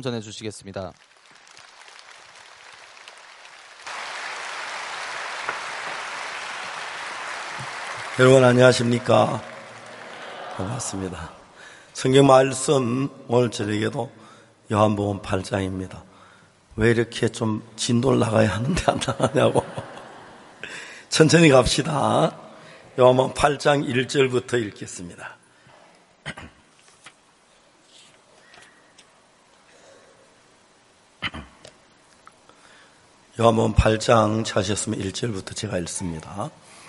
전해주시겠습니다. 여러분 안녕하십니까? 반갑습니다. 성경 말씀 오늘 저녁에도 요한복음 8장입니다. 왜 이렇게 좀 진도를 나가야 하는데 안 나가냐고. 천천히 갑시다. 요한복음 8장 1절부터 읽겠습니다. 요한복음 8장 찾으셨으면 1절부터 제가 읽습니다.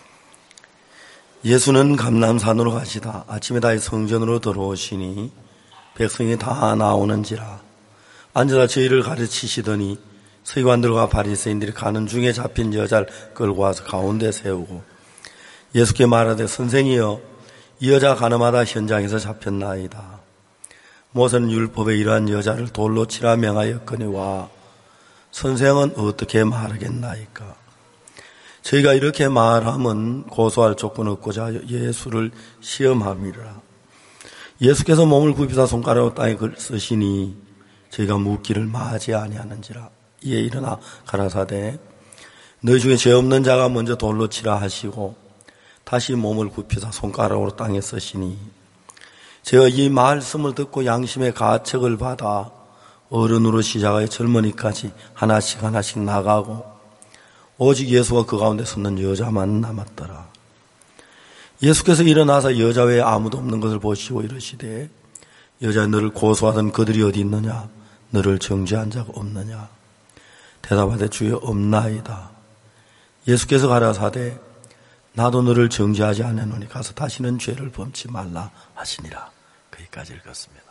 예수는 감람산으로 가시다 아침에 다시 성전으로 들어오시니 백성이 다 나오는지라 앉아서 저희를 가르치시더니 서기관들과 바리새인들이 가는 중에 잡힌 여자를 끌고 와서 가운데 세우고 예수께 말하되 선생이여 이 여자가 가늠하다 현장에서 잡혔나이다. 모세는 율법에 이러한 여자를 돌로 치라 명하였거니와 선생은 어떻게 말하겠나이까. 저희가 이렇게 말하면 고소할 조건 얻고자 예수를 시험함이라. 예수께서 몸을 굽히사 손가락으로 땅에 쓰시니 저희가 묻기를 마지 아니하는지라. 이에 일어나 가라사대 너희 중에 죄 없는 자가 먼저 돌로 치라 하시고 다시 몸을 굽히사 손가락으로 땅에 쓰시니 제가 이 말씀을 듣고 양심의 가책을 받아 어른으로 시작하여 젊은이까지 하나씩 나가고 오직 예수와 그 가운데 섰는 여자만 남았더라. 예수께서 일어나서 여자 외에 아무도 없는 것을 보시고 이르시되 여자 너를 고소하던 그들이 어디 있느냐? 너를 정죄한 자가 없느냐? 대답하되 주여 없나이다. 예수께서 가라사대 나도 너를 정죄하지 않았노니 가서 다시는 죄를 범치 말라 하시니라. 거기까지 읽었습니다.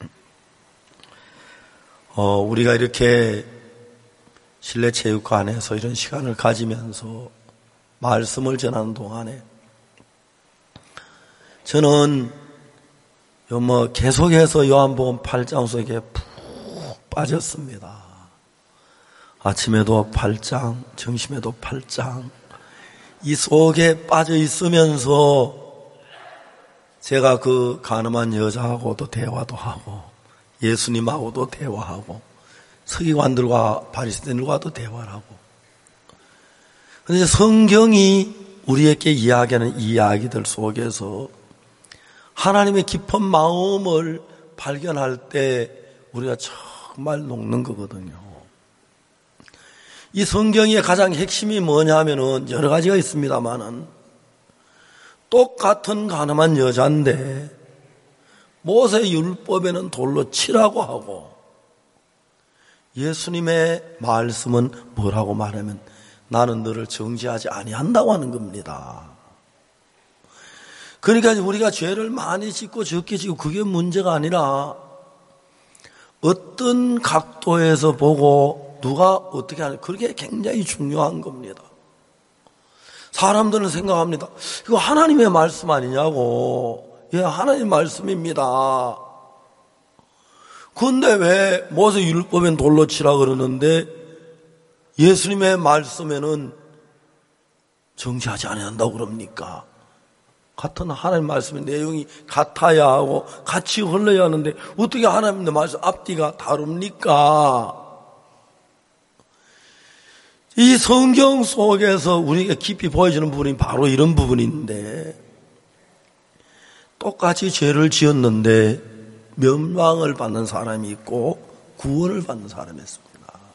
우리가 이렇게 실내 체육관에서 이런 시간을 가지면서 말씀을 전하는 동안에 저는 계속해서 요한복음 8장 속에 푹 빠졌습니다. 아침에도 8장, 점심에도 8장 이 속에 빠져 있으면서 제가 그 가늠한 여자하고도 대화도 하고 예수님하고도 대화하고 서기관들과 바리새인들과도 대화를 하고. 그런데 성경이 우리에게 이야기하는 이야기들 속에서 하나님의 깊은 마음을 발견할 때 우리가 정말 녹는 거거든요. 이 성경의 가장 핵심이 뭐냐면은 여러 가지가 있습니다만은 똑같은 가늠한 여자인데 모세 율법에는 돌로 치라고 하고 예수님의 말씀은 뭐라고 말하면 나는 너를 정죄하지 아니한다고 하는 겁니다. 그러니까 우리가 죄를 많이 짓고 적게 짓고 그게 문제가 아니라 어떤 각도에서 보고 누가 어떻게 하는 그게 굉장히 중요한 겁니다. 사람들은 생각합니다. 이거 하나님의 말씀 아니냐고. 예, 하나님 말씀입니다. 그런데 왜 모세 율법엔 돌로 치라 그러는데 예수님의 말씀에는 정죄하지 않는다고 그럽니까? 같은 하나님 말씀의 내용이 같아야 하고 같이 흘러야 하는데 어떻게 하나님의 말씀 앞뒤가 다릅니까? 이 성경 속에서 우리가 깊이 보여주는 부분이 바로 이런 부분인데 똑같이 죄를 지었는데 멸망을 받는 사람이 있고 구원을 받는 사람이 있습니다.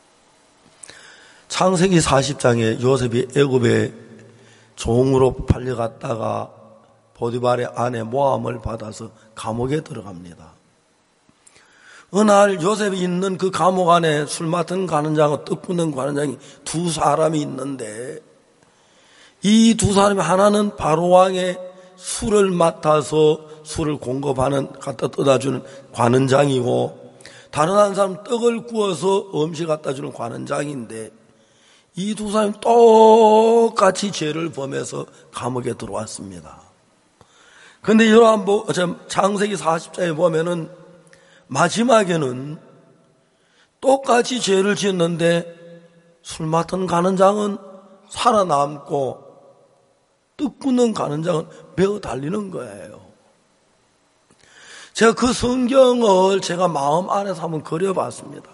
창세기 40장에 요셉이 애굽에 종으로 팔려갔다가 보디발의 아내 모함을 받아서 감옥에 들어갑니다. 어느 날 요셉이 있는 그 감옥 안에 술 맡은 관원장과 떡 굽는 관원장이 두 사람이 있는데 이 두 사람이 하나는 바로왕의 술을 맡아서 술을 공급하는 갖다 떠다주는 관원장이고 다른 한 사람은 떡을 구워서 음식 갖다 주는 관원장인데 이 두 사람이 똑같이 죄를 범해서 감옥에 들어왔습니다. 그런데 창세기 40장에 보면은 마지막에는 똑같이 죄를 지었는데 술 맡은 관원장은 살아남고 떡 굽는 관원장은 베어 달리는 거예요. 제가 그 성경을 제가 마음 안에서 한번 그려봤습니다.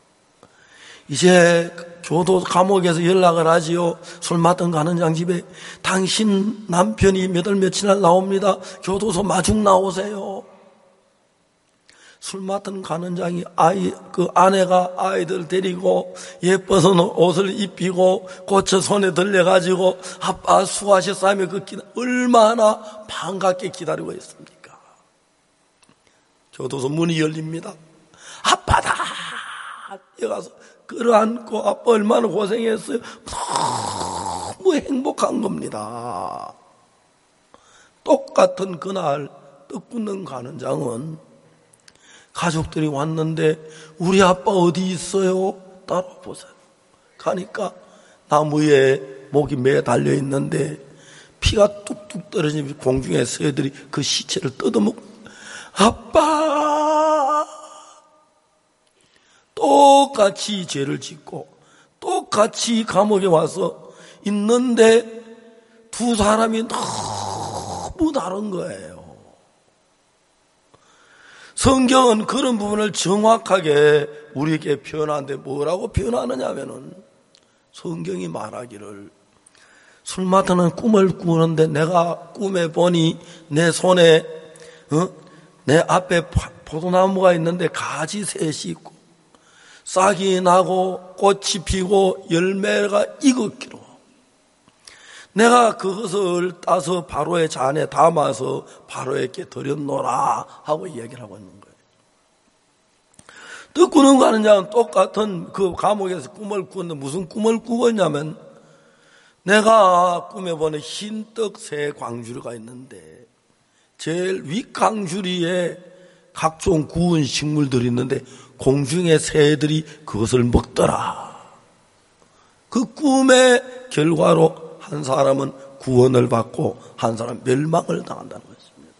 이제 교도 감옥에서 연락을 하지요. 술 맡던 가는장 집에 당신 남편이 몇 월 며칠 날 나옵니다. 교도소 마중 나오세요. 술 맡은 가는장이 그 아내가 아이들 데리고 예뻐서 옷을 입히고 고쳐 손에 들려가지고 아빠 수고하셨사며 그 얼마나 반갑게 기다리고 있습니까? 교도소 문이 열립니다. 아빠다! 여가서 끌어안고 아빠 얼마나 고생했어요. 너무 행복한 겁니다. 똑같은 그날 떡 굽는 가는장은 가족들이 왔는데 우리 아빠 어디 있어요? 따라보세요. 가니까 나무에 목이 매달려 있는데 피가 뚝뚝 떨어지면 공중에 새들이 그 시체를 뜯어먹고 아빠! 똑같이 죄를 짓고 똑같이 감옥에 와서 있는데 두 사람이 너무 다른 거예요. 성경은 그런 부분을 정확하게 우리에게 표현하는데 뭐라고 표현하느냐면은 성경이 말하기를 술 맡는 꿈을 꾸는데 내가 꿈에 보니 내 손에 내 앞에 포도나무가 있는데 가지 셋이 있고 싹이 나고 꽃이 피고 열매가 익었기로 내가 그것을 따서 바로의 잔에 담아서 바로에게 드렸노라 하고 이야기를 하고 있는 거예요. 떡 꾸는 가는장은 똑같은 그 감옥에서 꿈을 꾸는데 무슨 꿈을 꾸었냐면 내가 꿈에 보는 흰떡 세 광주리가 있는데 제일 윗광주리에 각종 구운 식물들이 있는데 공중의 새들이 그것을 먹더라. 그 꿈의 결과로 한 사람은 구원을 받고 한 사람은 멸망을 당한다는 것입니다.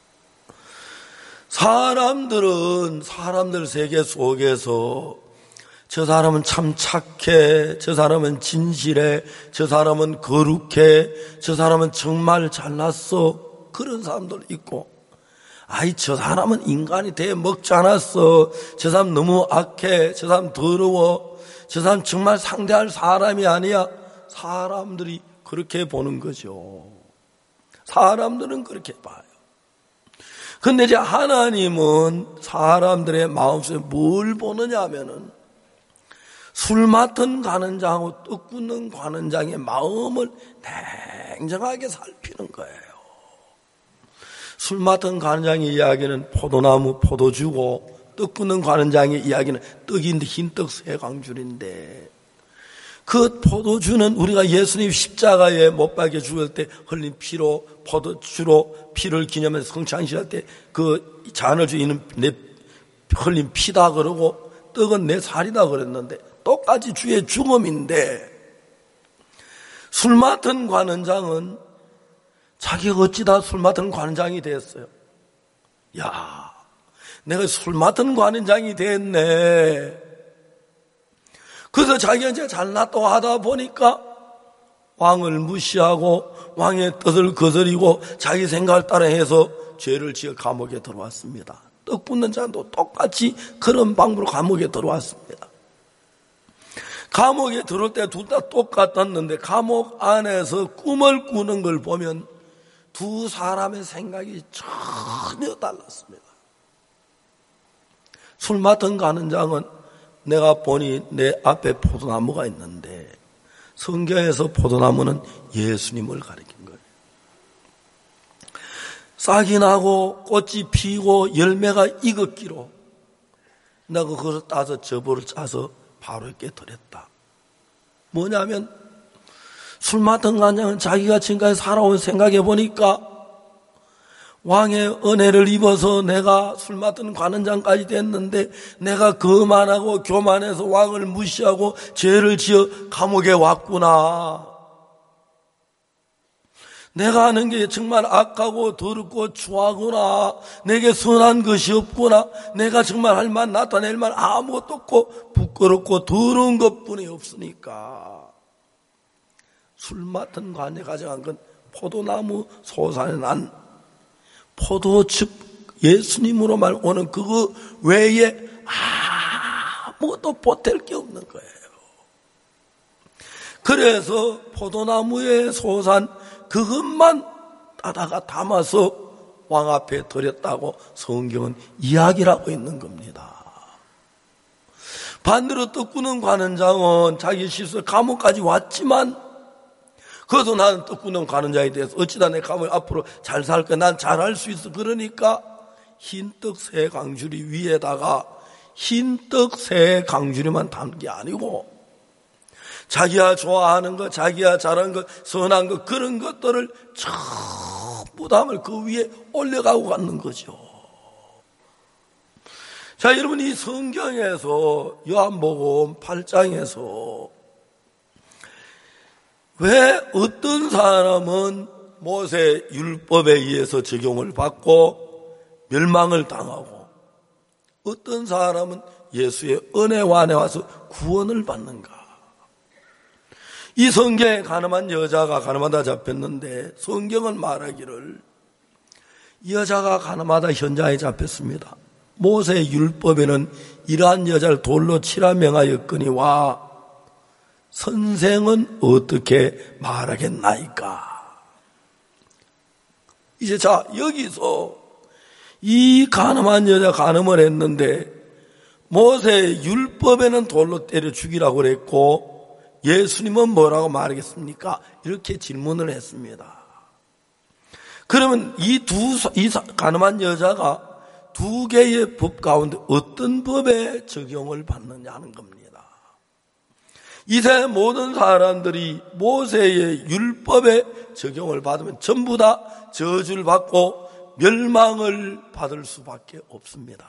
사람들은 사람들 세계 속에서 저 사람은 참 착해, 저 사람은 진실해, 저 사람은 거룩해, 저 사람은 정말 잘났어, 그런 사람들 있고 아이 저 사람은 인간이 돼 먹지 않았어, 저 사람 너무 악해, 저 사람 더러워, 저 사람 정말 상대할 사람이 아니야. 사람들이 그렇게 보는 거죠. 사람들은 그렇게 봐요. 근데 이제 하나님은 사람들의 마음속에 뭘 보느냐 하면은 술 맡은 가는장하고 떡 굽는 가는장의 마음을 냉정하게 살피는 거예요. 술 맡은 가는장의 이야기는 포도나무 포도주고 떡 굽는 가는장의 이야기는 떡인데 흰떡 세 광줄인데 그 포도주는 우리가 예수님 십자가에 못 박혀 죽을 때 흘린 피로 포도주로 피를 기념해서 성찬식할 때 그 잔을 주인은 내 흘린 피다 그러고 떡은 내 살이다 그랬는데 똑같이 주의 죽음인데 술 맡은 관원장은 자기가 어찌다 술 맡은 관원장이 됐어요. 야, 내가 술 맡은 관원장이 됐네. 그래서 자기가 이제 잘났다고 하다 보니까 왕을 무시하고 왕의 뜻을 거스리고 자기 생각을 따라 해서 죄를 지어 감옥에 들어왔습니다. 떡 붓는 자도 똑같이 그런 방법으로 감옥에 들어왔습니다. 감옥에 들어올 때 둘 다 똑같았는데 감옥 안에서 꿈을 꾸는 걸 보면 두 사람의 생각이 전혀 달랐습니다. 술 맡은 가는장은 내가 보니 내 앞에 포도나무가 있는데 성경에서 포도나무는 예수님을 가리킨 거예요. 싹이 나고 꽃이 피고 열매가 익었기로 내가 그것을 따서 저보를 짜서 바로 이렇게 드렸다. 뭐냐면 술 맡은 간장은 자기가 지금까지 살아온 생각해 보니까 왕의 은혜를 입어서 내가 술 맡은 관원장까지 됐는데 내가 거만하고 교만해서 왕을 무시하고 죄를 지어 감옥에 왔구나. 내가 하는 게 정말 악하고 더럽고 추하구나. 내게 선한 것이 없구나. 내가 정말 할 만 나타낼 만 아무것도 없고 부끄럽고 더러운 것뿐이 없으니까 술 맡은 관에 가져간 건 포도나무 소산에 난 포도즙 예수님으로 말 오는 그거 외에 아무것도 보탤 게 없는 거예요. 그래서 포도나무에 솟은 그것만 따다가 담아서 왕 앞에 드렸다고 성경은 이야기를 하고 있는 겁니다. 반대로 떡구녕 관원장은 자기 실수 감옥까지 왔지만 그래도 나는 떡구녕 관원장에 대해서 어찌다 내 감옥 앞으로 잘 살 거야, 난 잘할 수 있어. 그러니까 흰떡 세 강주리 위에다가 흰떡 세 강주리만 담은 게 아니고 자기가 좋아하는 것, 자기가 잘하는 것, 선한 것, 그런 것들을 전부 담을 그 위에 올려가고 갔는 거죠. 자, 여러분, 이 성경에서 요한복음 8장에서 왜 어떤 사람은 모세 율법에 의해서 적용을 받고 멸망을 당하고 어떤 사람은 예수의 은혜와 안에 와서 구원을 받는가? 이 성경에 가늠한 여자가 가늠하다 잡혔는데 성경은 말하기를 이 여자가 가늠하다 현장에 잡혔습니다. 모세 율법에는 이러한 여자를 돌로 치라 명하였거니와 선생은 어떻게 말하겠나이까? 이제 자, 여기서 이 가늠한 여자 가늠을 했는데 모세 율법에는 돌로 때려 죽이라고 그랬고 예수님은 뭐라고 말하겠습니까? 이렇게 질문을 했습니다. 그러면 이 가늠한 여자가 두 개의 법 가운데 어떤 법에 적용을 받느냐 하는 겁니다. 이세 모든 사람들이 모세의 율법에 적용을 받으면 전부 다 저주를 받고 멸망을 받을 수밖에 없습니다.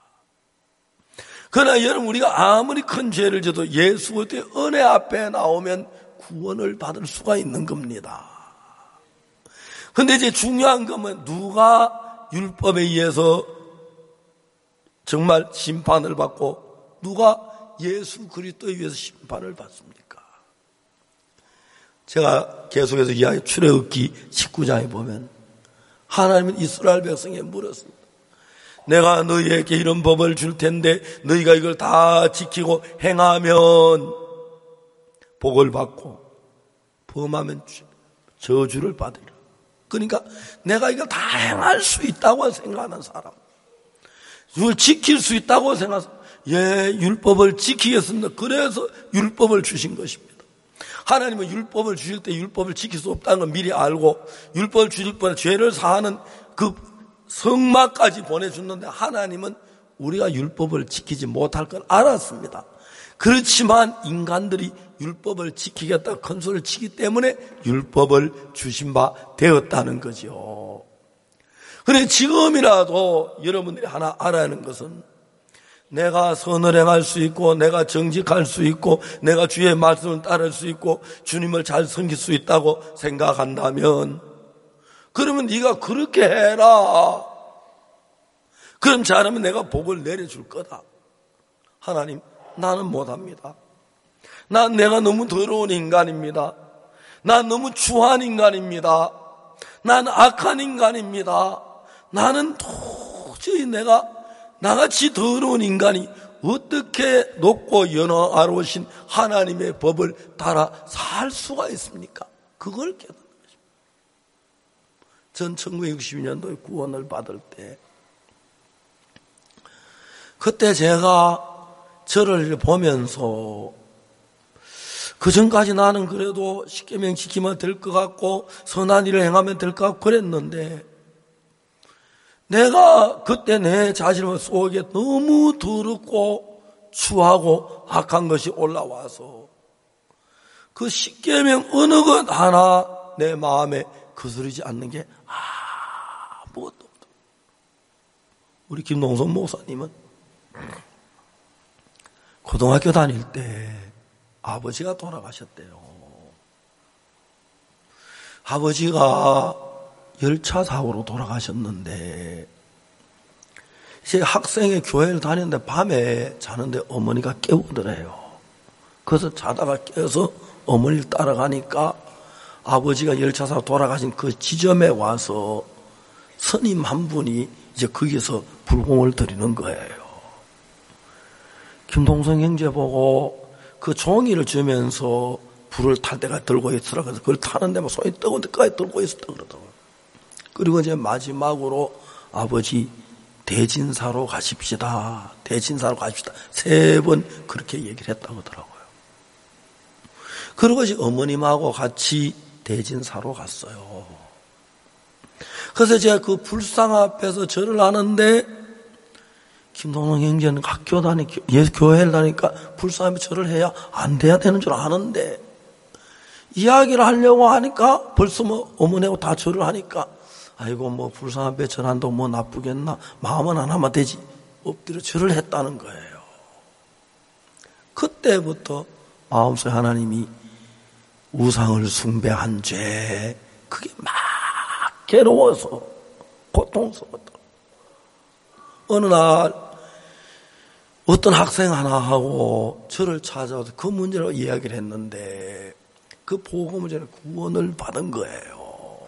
그러나 여러분, 우리가 아무리 큰 죄를 져도 예수 그리스도의 은혜 앞에 나오면 구원을 받을 수가 있는 겁니다. 그런데 이제 중요한 건 누가 율법에 의해서 정말 심판을 받고 누가 예수 그리스도에 의해서 심판을 받습니까? 제가 계속해서 이야기 출애굽기 19장에 보면 하나님은 이스라엘 백성에게 물었습니다. 내가 너희에게 이런 법을 줄 텐데 너희가 이걸 다 지키고 행하면 복을 받고 범하면 저주를 받으리라. 그러니까 내가 이걸 다 행할 수 있다고 생각하는 사람, 이걸 지킬 수 있다고 생각해서 율법을 지키겠습니다. 그래서 율법을 주신 것입니다. 하나님은 율법을 주실 때 율법을 지킬 수 없다는 걸 미리 알고 율법을 주실 뻔해 죄를 사하는 그 성막까지 보내줬는데 하나님은 우리가 율법을 지키지 못할 걸 알았습니다. 그렇지만 인간들이 율법을 지키겠다고 큰 소리를 치기 때문에 율법을 주신 바 되었다는 거죠. 그런데 지금이라도 여러분들이 하나 알아야 하는 것은 내가 선을 행할 수 있고 내가 정직할 수 있고 내가 주의 말씀을 따를 수 있고 주님을 잘 섬길 수 있다고 생각한다면 그러면 네가 그렇게 해라. 그럼 잘하면 내가 복을 내려줄 거다. 하나님, 나는 못합니다. 내가 너무 더러운 인간입니다. 난 너무 추한 인간입니다. 난 악한 인간입니다. 나는 도저히 내가 나같이 더러운 인간이 어떻게 높고 연화로우신 하나님의 법을 따라 살 수가 있습니까? 그걸 깨닫는 것입니다. 전 1962년도에 구원을 받을 때 그때 제가 저를 보면서 그전까지 나는 그래도 십계명 지키면 될 것 같고 선한 일을 행하면 될 것 같고 그랬는데 내가 그때 내 자신 속에 너무 더럽고 추하고 악한 것이 올라와서 그 십계명 어느 것 하나 내 마음에 거스르지 않는 게 아무것도 없다. 우리 김동선 목사님은 고등학교 다닐 때 아버지가 돌아가셨대요. 아버지가 열차 사고로 돌아가셨는데 이제 학생의 교회를 다녔는데 밤에 자는데 어머니가 깨우더래요. 그래서 자다가 깨어서 어머니를 따라가니까 아버지가 열차 사고 돌아가신 그 지점에 와서 스님 한 분이 이제 거기서 불공을 드리는 거예요. 김동성 형제 보고 그 종이를 주면서 불을 탈 때가 들고 있으라 그래서 그걸 타는데 막 손이 뜨거운 데까지 들고 있었다 그러더라고요. 그리고 이제 마지막으로 아버지 대진사로 가십시다. 대진사로 가십시다. 3번 그렇게 얘기를 했다고 하더라고요. 그리고 이제 어머님하고 같이 대진사로 갔어요. 그래서 제가 그 불상 앞에서 절을 하는데 김동성 형제는 학교 교회를 다니까 불상 앞에 절을 해야 안 돼야 되는 줄 아는데 이야기를 하려고 하니까 벌써 뭐 어머니하고 다 절을 하니까 아이고 뭐 불상 앞에 절한다고 뭐 나쁘겠나 마음은 안 하면 되지 엎드려 절을 했다는 거예요. 그때부터 마음속에 하나님이 우상을 숭배한 죄 그게 막 괴로워서 고통스러웠다. 어느 날 어떤 학생 하나하고 저를 찾아와서 그 문제로 이야기를 했는데 그 복음을 전해 구원을 받은 거예요.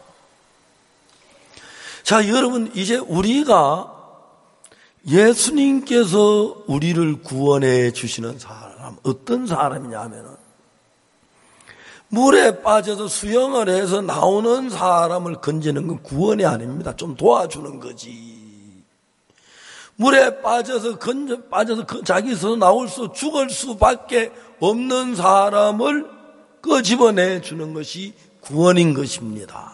자, 여러분 이제 우리가 예수님께서 우리를 구원해 주시는 사람 어떤 사람이냐 하면은 물에 빠져서 수영을 해서 나오는 사람을 건지는 건 구원이 아닙니다. 좀 도와주는 거지. 물에 빠져서 자기 스스로 나올 수 죽을 수밖에 없는 사람을 끄집어내 주는 것이 구원인 것입니다.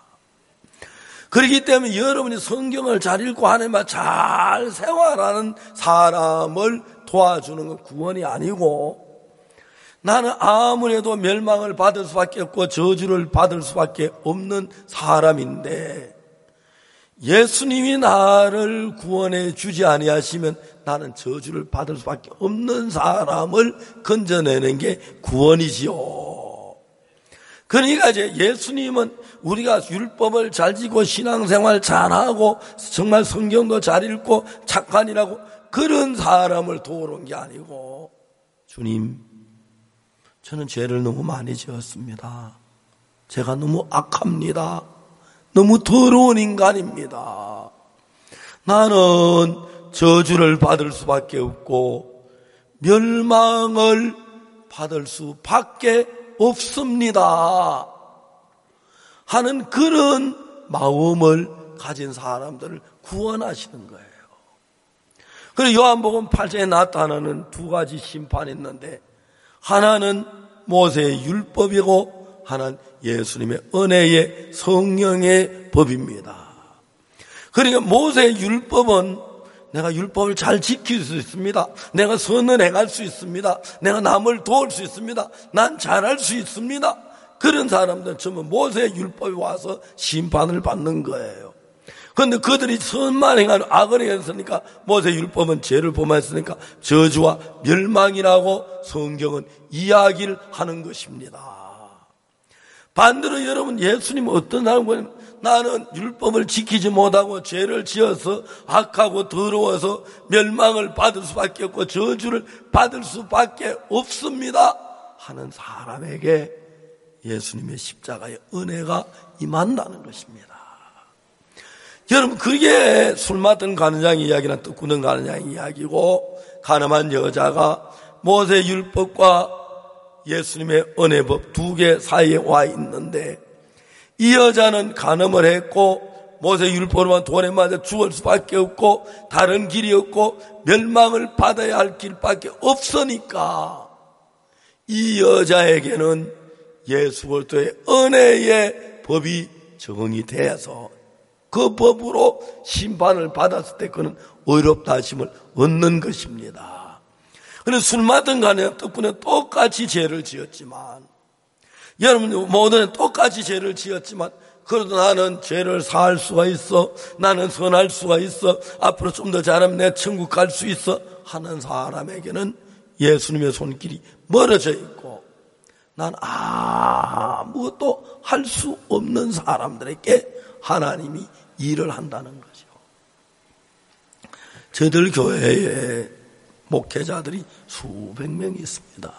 그렇기 때문에 여러분이 성경을 잘 읽고 하나님과 잘 생활하는 사람을 도와주는 건 구원이 아니고 나는 아무래도 멸망을 받을 수밖에 없고 저주를 받을 수밖에 없는 사람인데 예수님이 나를 구원해 주지 아니하시면 나는 저주를 받을 수밖에 없는 사람을 건져내는 게 구원이지요. 그러니까 이제 예수님은 우리가 율법을 잘 지고 신앙생활 잘하고 정말 성경도 잘 읽고 착한이라고 그런 사람을 도우러 온 게 아니고 주님 저는 죄를 너무 많이 지었습니다. 제가 너무 악합니다. 너무 더러운 인간입니다. 나는 저주를 받을 수밖에 없고 멸망을 받을 수밖에 없습니다. 하는 그런 마음을 가진 사람들을 구원하시는 거예요. 그리고 요한복음 8장에 나타나는 2가지 심판이 있는데 하나는 모세의 율법이고 하나는 예수님의 은혜의 성령의 법입니다. 그러니까 모세의 율법은 내가 율법을 잘 지킬 수 있습니다. 내가 선을 행할 수 있습니다. 내가 남을 도울 수 있습니다. 난 잘할 수 있습니다. 그런 사람들은 전부 모세의 율법에 와서 심판을 받는 거예요. 그런데 그들이 선만 행하는 악을 행했으니까 모세의 율법은 죄를 범했으니까 저주와 멸망이라고 성경은 이야기를 하는 것입니다. 반대로 여러분 예수님은 어떤 사람이냐면 나는 율법을 지키지 못하고 죄를 지어서 악하고 더러워서 멸망을 받을 수밖에 없고 저주를 받을 수밖에 없습니다 하는 사람에게 예수님의 십자가의 은혜가 임한다는 것입니다. 여러분 그게 술 맡은 가느장 이야기나 떡 굳는 가느장 이야기고 가늠한 여자가 모세 율법과 예수님의 은혜법 2개 사이에 와 있는데 이 여자는 간음을 했고 모세 율법으로만 돌에 맞아 죽을 수밖에 없고 다른 길이 없고 멸망을 받아야 할 길밖에 없으니까 이 여자에게는 예수 그리스도의 은혜의 법이 적용이 돼서 그 법으로 심판을 받았을 때 그는 의롭다 하심을 얻는 것입니다. 그래서 술 맡은 간에 덕분에 똑같이 죄를 지었지만 여러분 모두는 똑같이 죄를 지었지만 그래도 나는 죄를 사할 수가 있어 나는 선할 수가 있어 앞으로 좀 더 잘하면 내가 천국 갈 수 있어 하는 사람에게는 예수님의 손길이 멀어져 있고 난 아무것도 할 수 없는 사람들에게 하나님이 일을 한다는 거죠. 저희들 교회에 목회자들이 수백 명이 있습니다.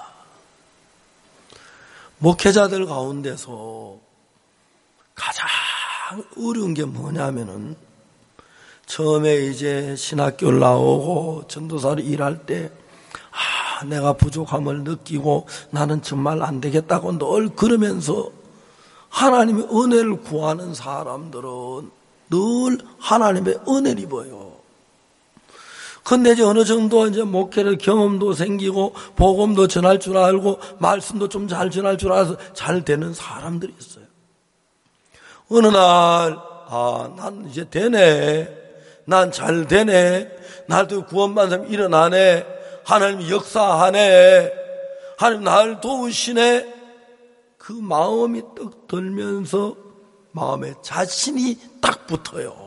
목회자들 가운데서 가장 어려운 게 뭐냐면은 처음에 이제 신학교를 나오고 전도사로 일할 때 내가 부족함을 느끼고 나는 정말 안 되겠다고 늘 그러면서 하나님의 은혜를 구하는 사람들은 늘 하나님의 은혜를 입어요. 근데 이제 어느 정도 이제 목회를 경험도 생기고 복음도 전할 줄 알고 말씀도 좀 잘 전할 줄 알아서 잘 되는 사람들이 있어요. 어느 날 난 이제 되네. 난 잘 되네. 나도 구원받은 사람이 일어나네. 하나님이 역사하네. 하나님 날 도우시네. 그 마음이 떡 들면서 마음에 자신이 딱 붙어요.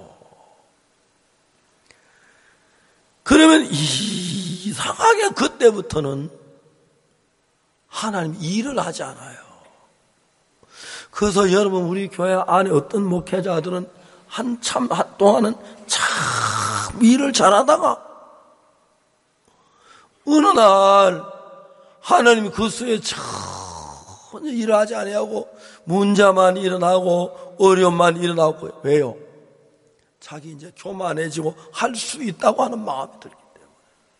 그러면 이상하게 그때부터는 하나님 일을 하지 않아요. 그래서 여러분 우리 교회 안에 어떤 목회자들은 한참 동안은 참 일을 잘하다가 어느 날 하나님이 그 수에 전혀 일을 하지 아니하고 문제만 일어나고 어려움만 일어나고. 왜요? 자기 이제 교만해지고 할 수 있다고 하는 마음이 들기 때문에.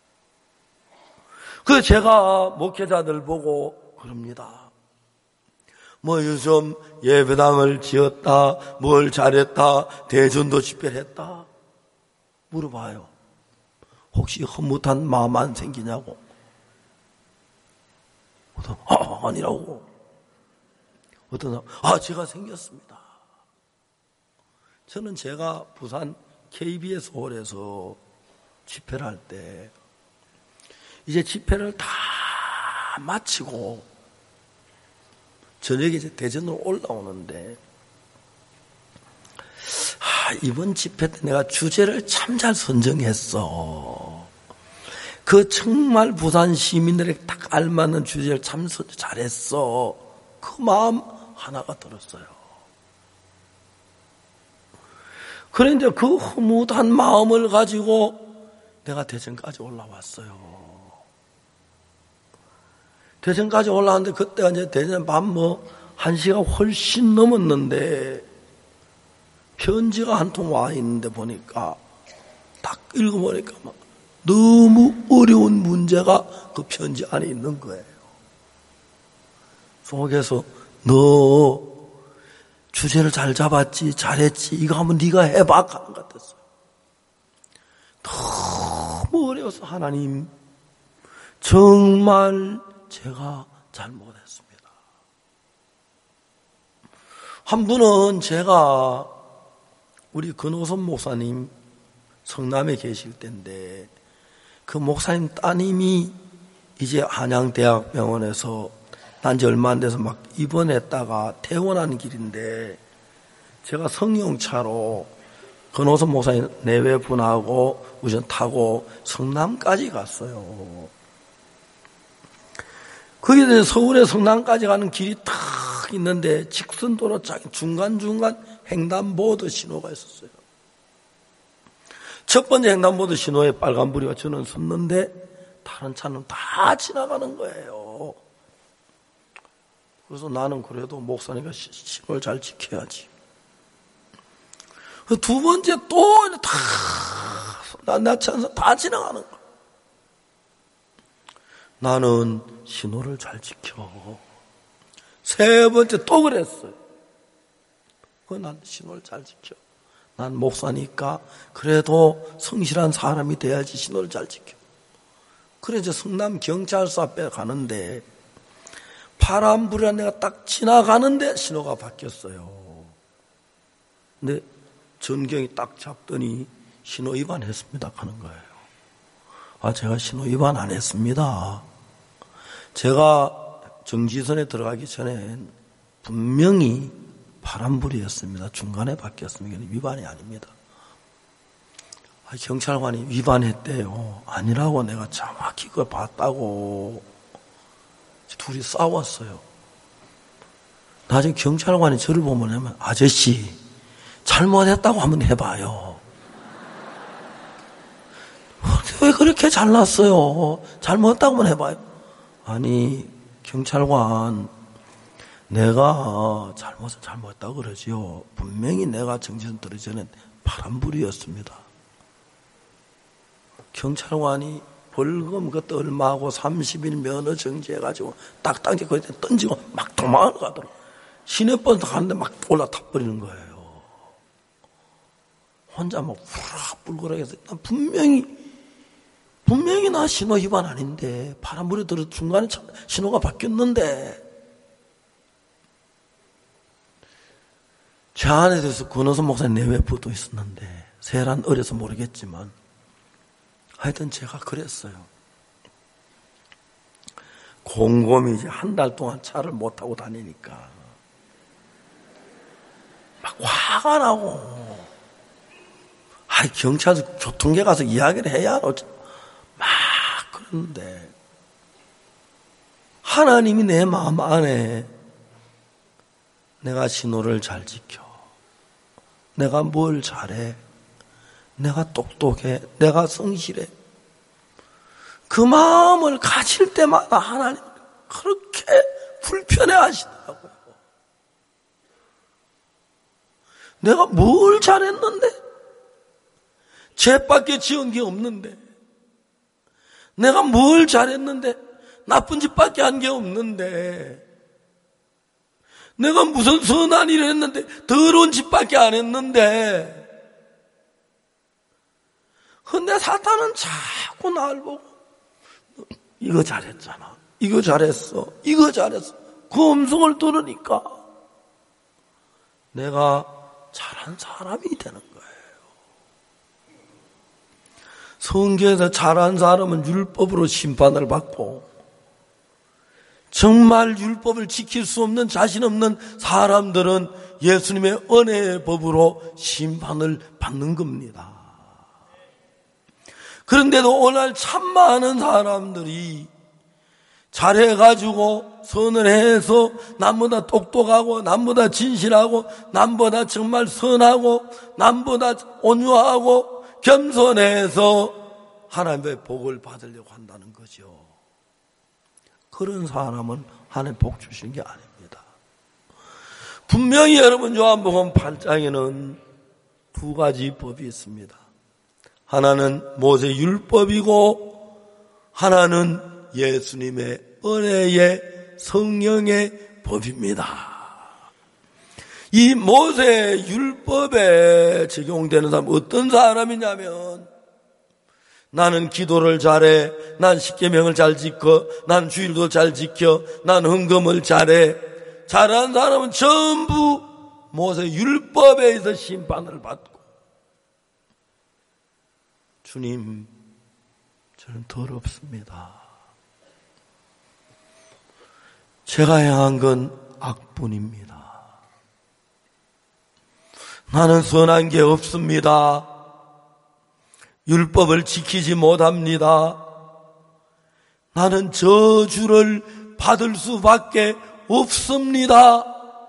그래서 제가 목회자들 보고 그럽니다. 뭐 요즘 예배당을 지었다, 뭘 잘했다, 대전도 집회를 했다 물어봐요. 혹시 허무한 마음 안 생기냐고. 어떤 아니라고. 어떤 사람 제가 생겼습니다. 저는 제가 부산 KBS 홀에서 집회를 할 때 이제 집회를 다 마치고 저녁에 이제 대전으로 올라오는데 이번 집회 때 내가 주제를 참 잘 선정했어. 그 정말 부산 시민들에게 딱 알맞는 주제를 참 잘했어. 그 마음 하나가 들었어요. 그런데 그 허무한 마음을 가지고 내가 대전까지 올라왔어요. 대전까지 올라왔는데 그때가 이제 대전 밤 1시가 훨씬 넘었는데 편지가 한 통 와 있는데 보니까 딱 읽어보니까 막 너무 어려운 문제가 그 편지 안에 있는 거예요. 속에서 너 주제를 잘 잡았지, 잘했지, 이거 한번 네가 해봐 하는 것 같았어요. 너무 어려워서 하나님 정말 제가 잘못했습니다. 한 분은 제가 우리 근호선 목사님 성남에 계실 때인데 그 목사님 따님이 이제 한양대학병원에서 난지 얼마 안 돼서 막 입원했다가 퇴원하는 길인데 제가 성령차로 근호선 목사님 내외분하고 우선 타고 성남까지 갔어요. 거기에 서울에 성남까지 가는 길이 탁 있는데 직선도로 중간중간 횡단보도 신호가 있었어요. 첫 번째 횡단보도 신호에 빨간불이가 저는 섰는데 다른 차는 다 지나가는 거예요. 그래서 나는 그래도 목사님과 신호를 잘 지켜야지. 두 번째 또 나 차에서 다 지나가는 거야. 나는 신호를 잘 지켜. 세 번째 또 그랬어요. 난 신호를 잘 지켜. 난 목사니까 그래도 성실한 사람이 돼야지 신호를 잘 지켜. 그래 이제 성남 경찰서 앞에 가는데 파란불이 내가 딱 지나가는데 신호가 바뀌었어요. 근데 전경이 딱 잡더니 신호 위반했습니다 하는 거예요. 제가 신호 위반 안 했습니다. 제가 정지선에 들어가기 전엔 분명히 파란불이었습니다. 중간에 바뀌었습니다. 위반이 아닙니다. 경찰관이 위반했대요. 아니라고 내가 정확히 그걸 봤다고. 둘이 싸웠어요. 나중에 경찰관이 저를 보면 아저씨 잘못했다고 한번 해봐요. 왜 그렇게 잘났어요? 잘못했다고 한번 해봐요. 아니 경찰관 내가 잘못했다고 그러지요. 분명히 내가 정신 들기 전엔 파란불이었습니다. 경찰관이 벌금 그것도 얼마하고 30일 면허 정지해가지고 딱딱지 거기다 던지고 막 도망을 가더라고. 시내버스 가는데 막 올라타버리는 거예요. 혼자 막 후락 불그락해서 난 분명히 나 신호 위반 아닌데 파란불이 들어 중간에 신호가 바뀌었는데 제 안에 대해서 권호선 목사님 내외부도 있었는데 세란 어려서 모르겠지만 하여튼 제가 그랬어요. 곰곰이 이제 한 달 동안 차를 못 타고 다니니까 막 화가 나고 경찰서 교통계 가서 이야기를 해야 막 그러는데 하나님이 내 마음 안에 내가 신호를 잘 지켜, 내가 뭘 잘해, 내가 똑똑해, 내가 성실해, 그 마음을 가질 때마다 하나님 그렇게 불편해 하시더라고요. 내가 뭘 잘했는데, 죄밖에 지은 게 없는데, 내가 뭘 잘했는데, 나쁜 짓밖에 한 게 없는데, 내가 무슨 선한 일을 했는데 더러운 짓밖에 안 했는데, 근데 사탄은 자꾸 날 보고 이거 잘했잖아, 이거 잘했어, 이거 잘했어, 그 음성을 들으니까 내가 잘한 사람이 되는 거예요. 성경에서 잘한 사람은 율법으로 심판을 받고, 정말 율법을 지킬 수 없는 자신 없는 사람들은 예수님의 은혜의 법으로 심판을 받는 겁니다. 그런데도 오늘 참 많은 사람들이 잘해가지고 선을 해서 남보다 똑똑하고 남보다 진실하고 남보다 정말 선하고 남보다 온유하고 겸손해서 하나님의 복을 받으려고 한다는 거죠. 그런 사람은 하나님 복 주시는 게 아닙니다. 분명히 여러분 요한복음 8장에는 두 가지 법이 있습니다. 하나는 모세 율법이고 하나는 예수님의 은혜의 성령의 법입니다. 이 모세 율법에 적용되는 사람은 어떤 사람이냐면, 나는 기도를 잘해, 난 십계명을 잘 지켜, 난 주일도 잘 지켜, 난 헌금을 잘해. 잘한 사람은 전부 모세 율법에 의해서 심판을 받고, 주님, 저는 더럽습니다. 제가 행한 건 악뿐입니다. 나는 선한 게 없습니다. 율법을 지키지 못합니다. 나는 저주를 받을 수밖에 없습니다.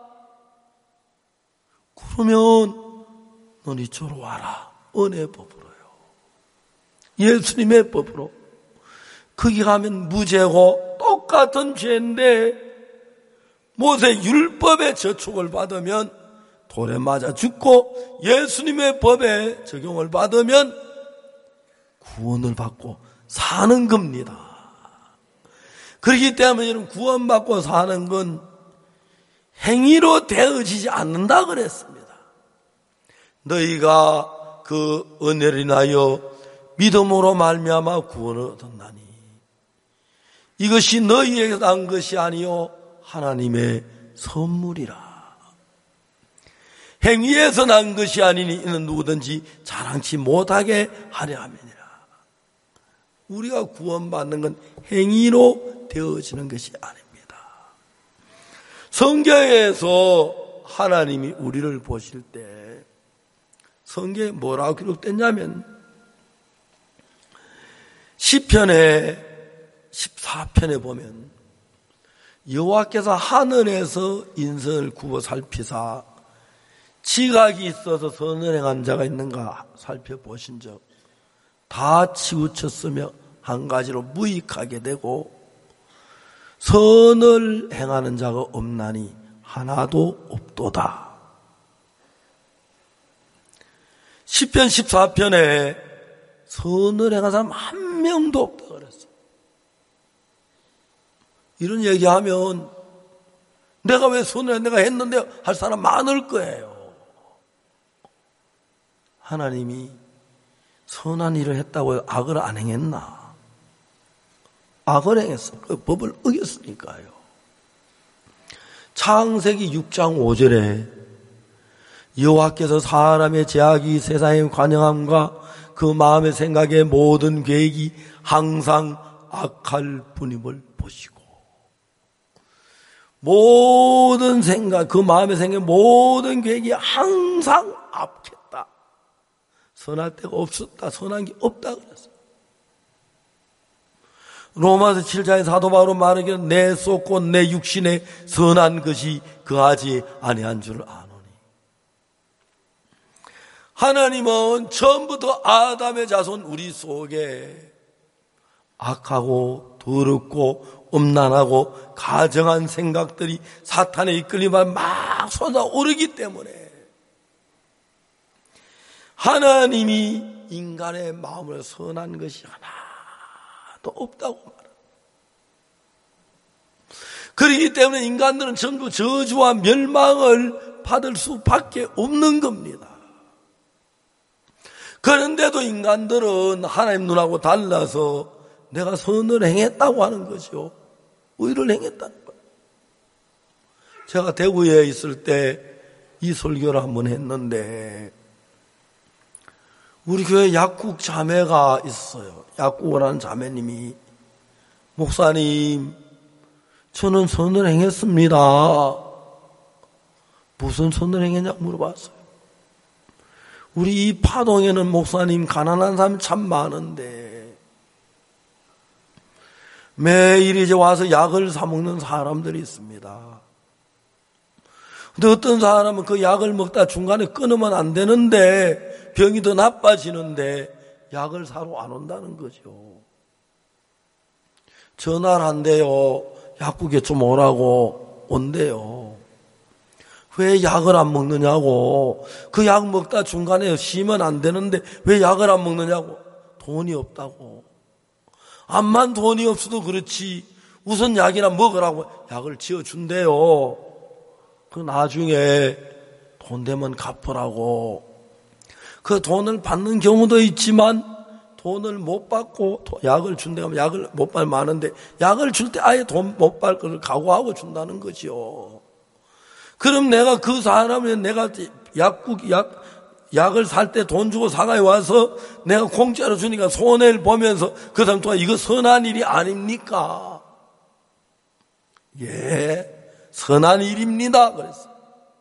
그러면 넌 이쪽으로 와라. 은혜 법으로요. 예수님의 법으로. 거기 가면 무죄고 똑같은 죄인데 모세 율법의 저촉을 받으면 돌에 맞아 죽고 예수님의 법에 적용을 받으면 구원을 받고 사는 겁니다. 그렇기 때문에 이런 구원받고 사는 건 행위로 되어지지 않는다 그랬습니다. 너희가 그 은혜를 인하여 믿음으로 말미암아 구원을 얻었나니 이것이 너희에게서 난 것이 아니요 하나님의 선물이라. 행위에서 난 것이 아니니 이는 누구든지 자랑치 못하게 하려 함이니라. 우리가 구원받는 건 행위로 되어지는 것이 아닙니다. 성경에서 하나님이 우리를 보실 때 성경에 뭐라고 기록됐냐면 시편의 14편에 보면 여호와께서 하늘에서 인생을 굽어 살피사 지각이 있어서 선을 행한 자가 있는가 살펴보신 적 다 치우쳤으며 한 가지로 무익하게 되고 선을 행하는 자가 없나니 하나도 없도다. 시편 14편에 선을 행한 사람 한 명도 없다 그랬어. 이런 얘기하면 내가 왜 선을 내가 했는데 할 사람 많을 거예요. 하나님이 선한 일을 했다고 악을 안 행했나? 악을 행했어. 그 법을 어겼으니까요. 창세기 6장 5절에 여호와께서 사람의 죄악이 세상에 관영함과 그 마음의 생각의 모든 계획이 항상 악할 뿐임을 보시고, 모든 생각, 그 마음의 생각의 모든 계획이 항상 악했다. 선할 데가 없었다. 선한 게 없다 그랬어요. 로마서 7장의 사도 바울은 말하기를 내 쏟고 내 육신에 선한 것이 그하지 아니한 줄 아노니. 하나님은 처음부터 아담의 자손 우리 속에 악하고 더럽고 음란하고 가정한 생각들이 사탄의 이끌림에 막 쏟아오르기 때문에 하나님이 인간의 마음으로 선한 것이 하나도 없다고 말합니다. 그렇기 때문에 인간들은 전부 저주와 멸망을 받을 수밖에 없는 겁니다. 그런데도 인간들은 하나님 눈하고 달라서 내가 선을 행했다고 하는 거죠. 의를 행했다는 거예요. 제가 대구에 있을 때 이 설교를 한번 했는데 우리 교회 약국 자매가 있어요. 약국을 하는 자매님이 목사님 저는 선을 행했습니다. 무슨 선을 행했냐고 물어봤어요. 우리 이 파동에는 목사님 가난한 사람이 참 많은데 매일 이제 와서 약을 사 먹는 사람들이 있습니다. 근데 어떤 사람은 그 약을 먹다 중간에 끊으면 안 되는데 병이 더 나빠지는데 약을 사러 안 온다는 거죠. 전화를 한대요. 약국에 좀 오라고 온대요. 왜 약을 안 먹느냐고. 그 약 먹다 중간에 쉬면 안 되는데 왜 약을 안 먹느냐고. 돈이 없다고. 암만 돈이 없어도 그렇지 우선 약이나 먹으라고 약을 지어준대요. 그 나중에 돈 되면 갚으라고. 그 돈을 받는 경우도 있지만 돈을 못 받고 약을 준다고 하면 약을 못 받을 많은데 약을 줄 때 아예 돈 못 받을 걸 각오하고 준다는 거죠. 그럼 내가 그 사람을 내가 약을 살 때 돈 주고 사가에 와서 내가 공짜로 주니까 손해를 보면서 그 사람 동안 이거 선한 일이 아닙니까? 예, 선한 일입니다. 그랬어요.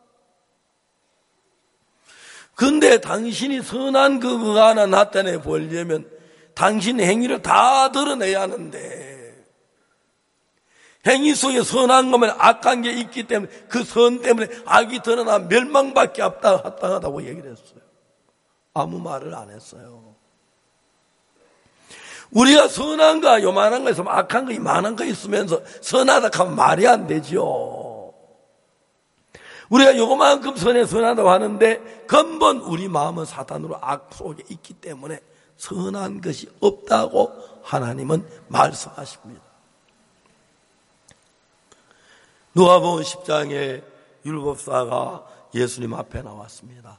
근데 당신이 선한 그거 하나 나타내 보려면 당신 행위를 다 드러내야 하는데 행위 속에 선한 거면 악한 게 있기 때문에 그 선 때문에 악이 드러나 멸망밖에 합당하다고 얘기를 했어요. 아무 말을 안 했어요. 우리가 선한 거 요만한 거 있으면 악한 거 이만한 거 있으면서 선하다 하면 말이 안 되죠. 우리가 요만큼 선하다고 하는데 근본 우리 마음은 사탄으로 악 속에 있기 때문에 선한 것이 없다고 하나님은 말씀하십니다. 누가복음 10장에 율법사가 예수님 앞에 나왔습니다.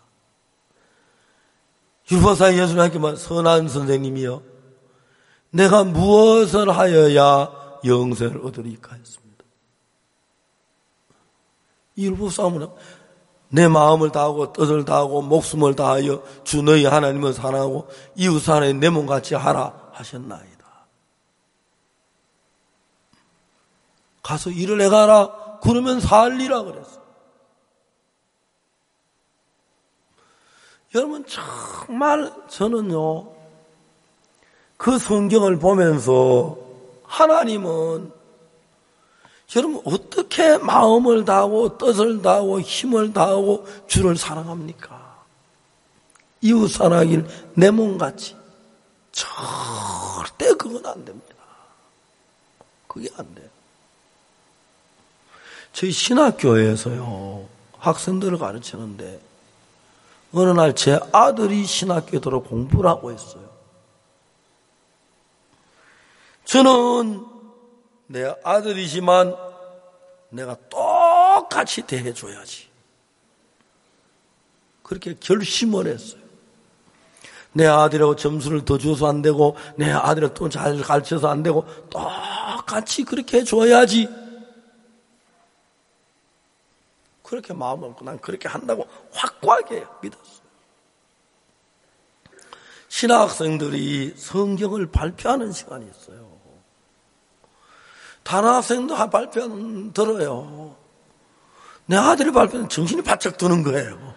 율법사가 예수님께 말 선한 선생님이여 내가 무엇을 하여야 영생을 얻으리까 했습니다. 이 율법사는 내 마음을 다하고 뜻을 다하고 목숨을 다하여 주 너희 하나님을 사랑하고 이웃 사랑에 내 몸같이 하라 하셨나이다. 가서 일을 해가라. 그러면 살리라 그랬어. 여러분 정말 저는요 그 성경을 보면서 하나님은 여러분 어떻게 마음을 다하고 뜻을 다하고 힘을 다하고 주를 사랑합니까? 이웃 사랑하길 내 몸같이. 절대 그건 안 됩니다. 그게 안 돼요. 저희 신학교에서요 학생들을 가르치는데 어느 날 제 아들이 신학교에 들어 공부를 하고 있어요. 저는 내 아들이지만 내가 똑같이 대해줘야지. 그렇게 결심을 했어요. 내 아들하고 점수를 더 줘서 안 되고 내 아들을 또 잘 가르쳐서 안 되고 똑같이 그렇게 해줘야지. 그렇게 마음을 먹고 난 그렇게 한다고 확고하게 믿었어요. 신학생들이 성경을 발표하는 시간이 있어요. 단학생도 발표는 들어요. 내 아들이 발표는 정신이 바짝 드는 거예요.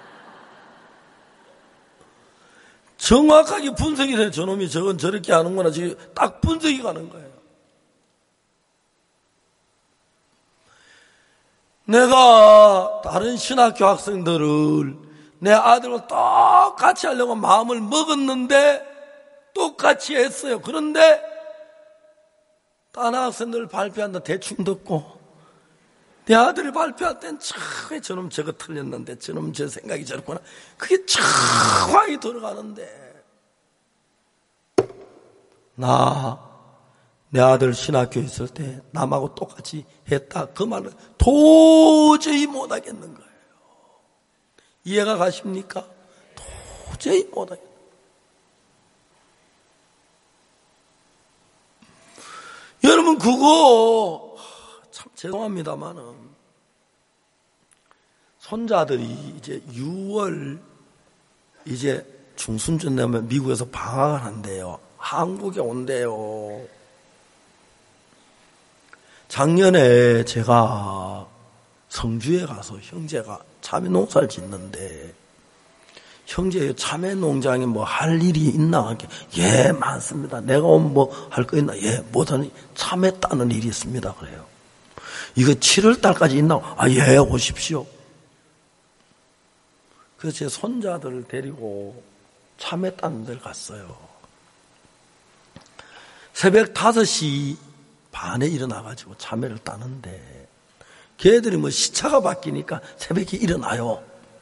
정확하게 분석이 돼요. 저놈이 저건 저렇게 하는구나. 지금 딱 분석이 가는 거예요. 내가 다른 신학교 학생들을 내 아들과 똑같이 하려고 마음을 먹었는데 똑같이 했어요. 그런데 다른 학생들 발표한다 대충 듣고 내 아들이 발표할 땐 참 저놈 저거 틀렸는데 저놈 저 생각이 저렇구나. 그게 정확히 들어가는데 내 아들 신학교에 있을 때 남하고 똑같이 했다. 그 말을 도저히 못하겠는 거예요. 이해가 가십니까? 도저히 못하겠는 거예요. 여러분 그거 참 죄송합니다만은 손자들이 이제 6월 이제 중순쯤 되면 미국에서 방학을 한대요. 한국에 온대요. 작년에 제가 성주에 가서 형제가 참외 농사를 짓는데 형제 참외 농장에 뭐 할 일이 있나? 예, 많습니다. 내가 오면 뭐 할 거 있나? 예, 뭐더니 참외 따는 일이 있습니다. 그래요. 이거 7월 달까지 있나? 아, 예, 오십시오. 그래서 제 손자들을 데리고 참외 따는 데를 갔어요. 새벽 5시 반에 일어나가지고 참외를 따는데 걔들이 뭐 시차가 바뀌니까 새벽에 일어나요.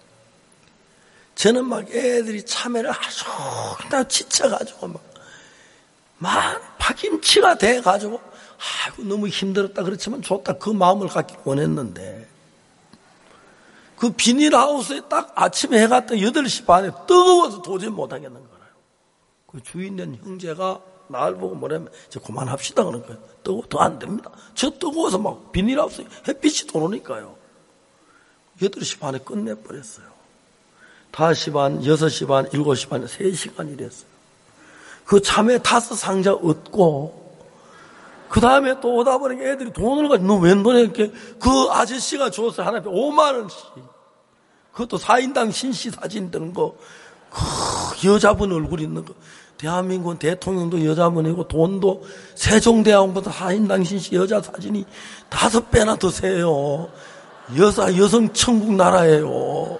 저는 막 애들이 참외를 아주 다 지쳐가지고 막 파김치가 돼가지고 아이고 너무 힘들었다 그렇지만 좋다 그 마음을 갖기 원했는데 그 비닐하우스에 딱 아침에 해가 떠 8시 반에 뜨거워서 도저히 못하겠는 거예요. 그 주인 된 형제가 날 보고 뭐라면 이제 그만합시다 그런 거예요. 뜨거워 더 안 됩니다. 저 뜨거워서 막 비닐하우스에 햇빛이 들어오니까요. 8시 반에 끝내버렸어요. 5시 반, 6시 반, 7시 반에 3시간 일했어요. 그 참외 5상자 얻고 그 다음에 또 오다 보니까 애들이 돈을 가지고 너 웬 돈에 이렇게 그 아저씨가 줬어요. 하나에 5만 원씩. 그것도 4인당 신씨 사진 드는 거. 그 여자분 얼굴 있는 거. 대한민국 대통령도 여자분이고 돈도 세종대왕보다 4인당 신씨 여자 사진이 5배나 더 세요. 여성 천국 나라예요.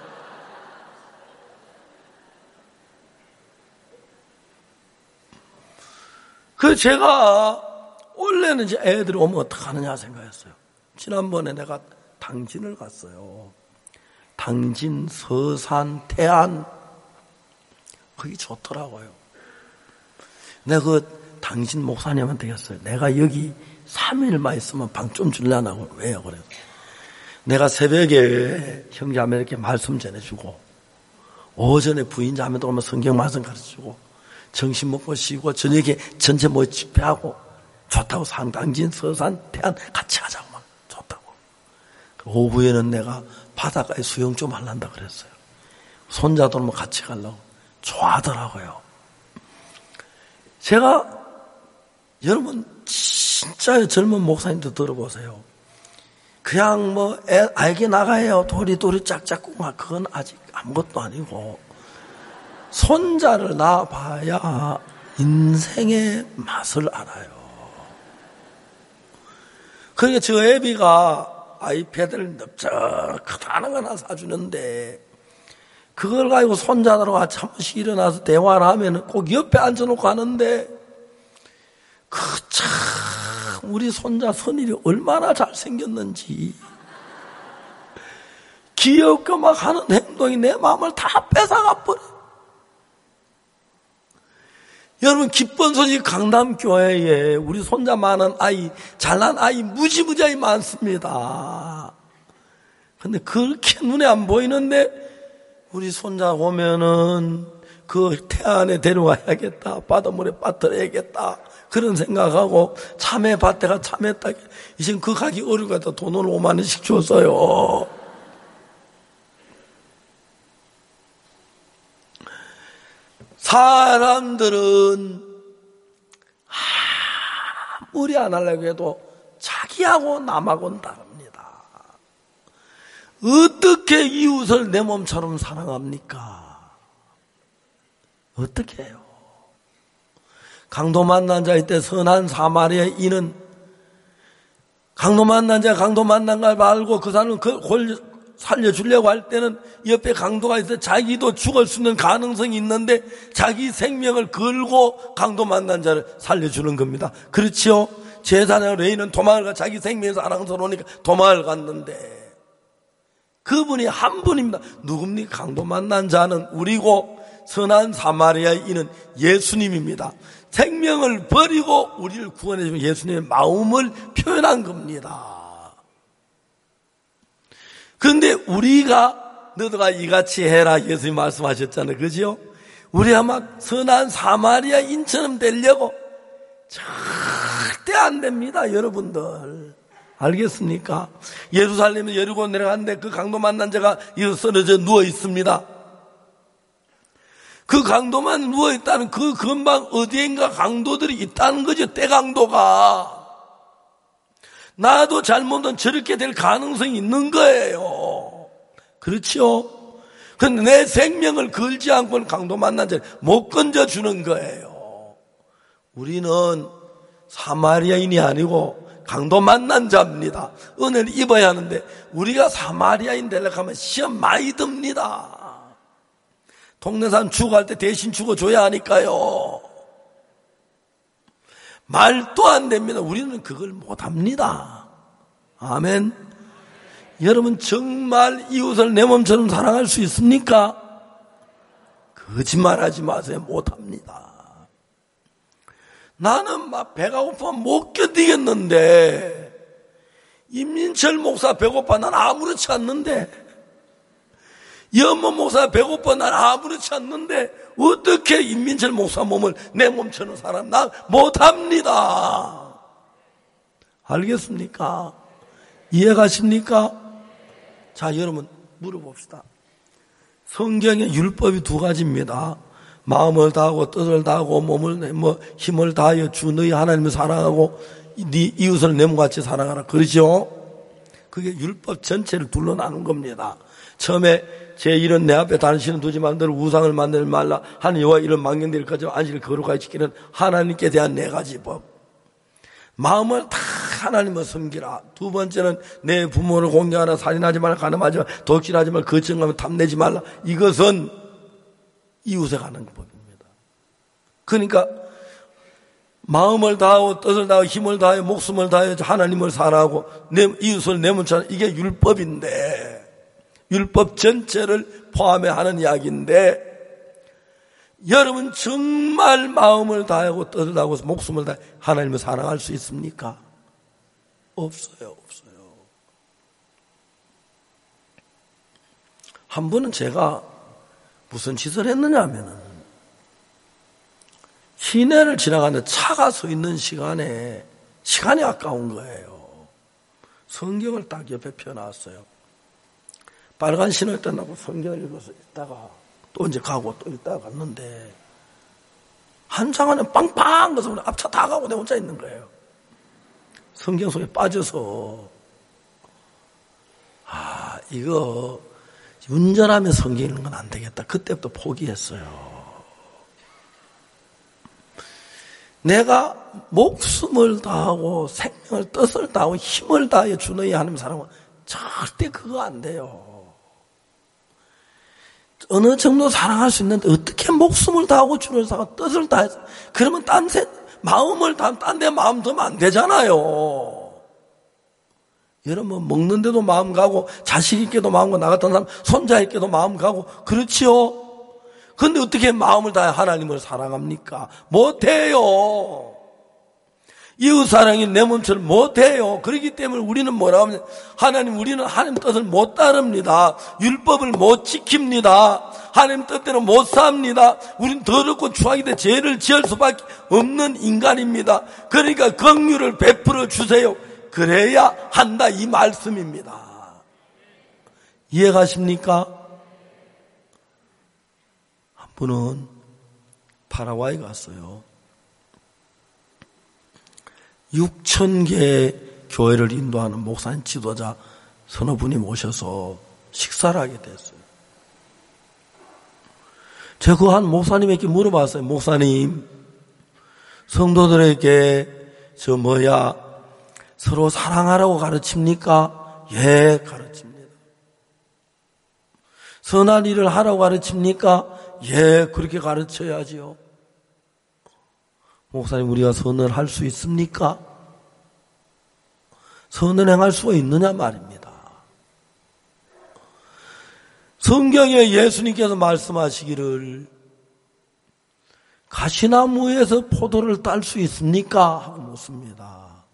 그 제가 원래는 이제 애들이 오면 어떡하느냐 생각했어요. 지난번에 내가 당진을 갔어요. 당진, 서산, 태안 거기 좋더라고요. 내가 그 당진 목사님한테 했어요. 내가 여기 3일만 있으면 방 좀 줄라나고 왜요? 그래요. 내가 새벽에 형제자매 이렇게 말씀 전해주고 오전에 부인 자매들 오면 성경 말씀 가르쳐주고 점심 먹고 쉬고 저녁에 전체 뭐 집회하고 좋다고 상당진, 서산, 태안 같이 하자고 막 좋다고. 오후에는 내가 바닷가에 수영 좀 하려다 그랬어요. 손자들 뭐 같이 가려고 좋아하더라고요. 제가 여러분 진짜 젊은 목사님들 들어보세요. 그냥 뭐 알게 나가요. 도리도리 짝짝꿍 그건 아직 아무것도 아니고 손자를 낳아봐야 인생의 맛을 알아요. 그러니까 저 애비가 아이패드를 넓적 크다는 거 하나 사주는데 그걸 가지고 손자들하고 같이 한 번씩 일어나서 대화를 하면 꼭 옆에 앉아놓고 하는데 참 우리 손자 선일이 얼마나 잘생겼는지 귀엽고 막 하는 행동이 내 마음을 다 뺏어가 버려. 여러분, 기쁜 소식 강남교회에 우리 손자 많은 아이, 잘난 아이 무지무지하게 많습니다. 근데 그렇게 눈에 안 보이는데 우리 손자 오면은 그 태안에 데려가야겠다, 바닷물에 빠뜨려야겠다, 그런 생각하고 참외밭에가 참외 따기, 이젠 그 가기 어려우니까 돈을 5만 원씩 줬어요. 사람들은 아무리 안 하려고 해도 자기하고 남하고는 다릅니다. 어떻게 이웃을 내 몸처럼 사랑합니까? 어떻게 해요? 강도 만난 자일 때 선한 사마리아인은 강도 만난 자 강도 만난 걸 알고 그 사람은 그걸 살려주려고 할 때는 옆에 강도가 있어 자기도 죽을 수 있는 가능성이 있는데 자기 생명을 걸고 강도 만난 자를 살려주는 겁니다. 그렇지요? 제사장 레이는 도망을 가 자기 생명에서 사랑스러우니까 도망을 갔는데 그분이 한 분입니다. 누굽니까? 강도 만난 자는 우리고 선한 사마리아인은 예수님입니다. 생명을 버리고 우리를 구원해 주는 예수님의 마음을 표현한 겁니다. 그런데 우리가 너희가 이같이 해라 예수님 말씀하셨잖아요. 그죠? 우리가 막 선한 사마리아인처럼 되려고 절대 안 됩니다. 여러분들 알겠습니까? 예루살렘에 여리고 내려갔는데 그 강도 만난 자가 쓰러져 누워 있습니다. 그 강도만 누워있다는 그 근방 어디엔가 강도들이 있다는 거죠. 때강도가. 나도 잘못은 저렇게 될 가능성이 있는 거예요. 그렇죠? 그런데 내 생명을 걸지 않고는 강도 만난 자를 못 건져주는 거예요. 우리는 사마리아인이 아니고 강도 만난 자입니다. 은혜를 입어야 하는데 우리가 사마리아인 되려고 하면 시험 많이 듭니다. 동네 사람 죽어갈 때 대신 죽어줘야 하니까요. 말도 안 됩니다. 우리는 그걸 못합니다. 아멘. 여러분 정말 이웃을 내 몸처럼 사랑할 수 있습니까? 거짓말하지 마세요. 못합니다. 나는 막 배가 고파 못 견디겠는데 임민철 목사 배고파 난 아무렇지 않는데 연모 목사 배고파 난 아무렇지 않는데 어떻게 임민철 목사 몸을 내 몸처럼 사람 나 못합니다. 알겠습니까? 이해가십니까? 자, 여러분 물어봅시다. 성경에 율법이 두 가지입니다. 마음을 다하고 뜻을 다하고 몸을 힘을 다하여 주 너희 하나님을 사랑하고 네 이웃을 내 몸같이 사랑하라. 그러죠? 그게 율법 전체를 둘러 나눈 겁니다. 처음에 제 일은 내 앞에 단신은 두지 말라 우상을 만들지 말라 하는 여호와 이런 망령들을 가지고 안식을 거룩하게 지키는 하나님께 대한 네 가지 법. 마음을 다 하나님을 섬기라. 두 번째는 내 부모를 공경하라. 살인하지 말라. 간음하지 말라. 독실하지 말라. 거짓말하면 탐내지 말라. 이것은 이웃에 관한 법입니다. 그러니까 마음을 다하고 뜻을 다하고 힘을 다하여 목숨을 다하여 하나님을 사랑하고 내 이웃을 내 몸처럼 이게 율법인데 율법 전체를 포함해 하는 이야기인데 여러분 정말 마음을 다하고 뜻을 다하고 목숨을 다해 하나님을 사랑할 수 있습니까? 없어요. 한 번은 제가 무슨 짓을 했느냐 하면은 시내를 지나가는데 차가 서 있는 시간이 아까운 거예요. 성경을 딱 옆에 펴놨어요. 빨간 신호에 떠나고 성경을 읽어서 있다가 또 이제 가고 또 있다가 갔는데 한참 안에 빵빵 가서 앞차 다 가고 내 혼자 있는 거예요. 성경 속에 빠져서 이거 운전하며 성경 읽는 건 안 되겠다. 그때부터 포기했어요. 내가 목숨을 다하고 생명을 뜻을 다하고 힘을 다하여 주 너희 하나님 사랑하면 절대 그거 안 돼요. 어느 정도 사랑할 수 있는데 어떻게 목숨을 다하고 주를 사랑하고 뜻을 다해서 그러면 마음을 다하면 딴 데 마음 두면 안 되잖아요. 여러분 먹는데도 마음 가고 자식 있게도 마음 가고 나 같은 사람 손자 있게도 마음 가고 그렇지요. 그런데 어떻게 마음을 다해 하나님을 사랑합니까? 못해요. 이웃사랑이 내 몸처럼 못해요. 그렇기 때문에 우리는 뭐라고 하면 우리는 하나님 뜻을 못 따릅니다. 율법을 못 지킵니다. 하나님 뜻대로 못 삽니다. 우린 더럽고 추하기 때문에 죄를 지을 수밖에 없는 인간입니다. 그러니까 긍휼을 베풀어 주세요. 그래야 한다, 이 말씀입니다. 이해가십니까? 한 분은 파라과이 갔어요. 6,000개의 교회를 인도하는 목사님 지도자 서너 분이 모셔서 식사를 하게 됐어요. 제가 그 한 목사님에게 물어봤어요. 목사님, 성도들에게 서로 사랑하라고 가르칩니까? 예, 가르칩니다. 선한 일을 하라고 가르칩니까? 예, 그렇게 가르쳐야지요. 목사님, 우리가 선을 할 수 있습니까? 선을 행할 수가 있느냐 말입니다. 성경에 예수님께서 말씀하시기를 가시나무에서 포도를 딸 수 있습니까? 하고 묻습니다.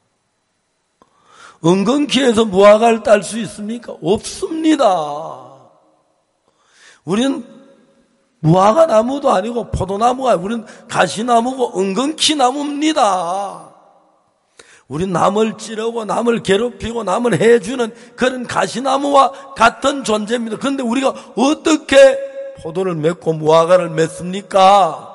은근키에서 무화과를 딸 수 있습니까? 없습니다. 우리는 무화과 나무도 아니고 포도나무가 아니고 우리는 가시나무고 은근키 나무입니다. 우린 남을 찌르고 남을 괴롭히고 남을 해주는 그런 가시나무와 같은 존재입니다. 그런데 우리가 어떻게 포도를 맺고 무화과를 맺습니까?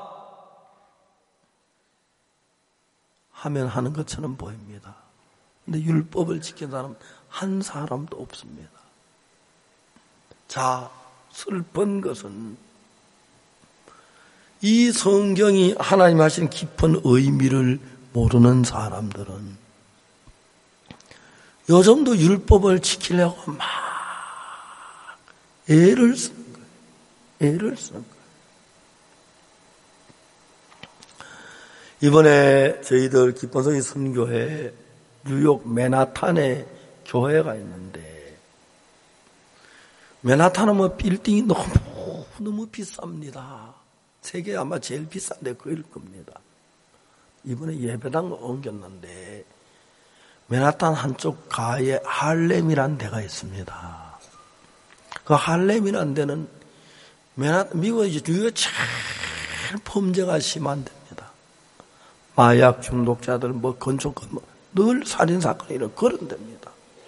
하면 하는 것처럼 보입니다. 근데 율법을 지킨 사람은 한 사람도 없습니다. 자, 슬픈 것은 이 성경이 하나님 하신 깊은 의미를 모르는 사람들은 요즘도 율법을 지키려고 막 애를 쓰는 거예요. 애를 쓰는 거예요. 이번에 저희들 기쁨성이 선교회 뉴욕 맨하탄에 교회가 있는데 맨하탄은 뭐 빌딩이 너무 비쌉니다. 세계 아마 제일 비싼데 그일 겁니다. 이번에 예배당을 옮겼는데 맨하탄 한쪽 가에 할렘이라는 데가 있습니다. 그 할렘이라는 데는 미국의 뉴욕에 제일 범죄가 심한 데입니다. 마약 중독자들, 건축권, 늘 살인사건이 이런 그런 데입니다.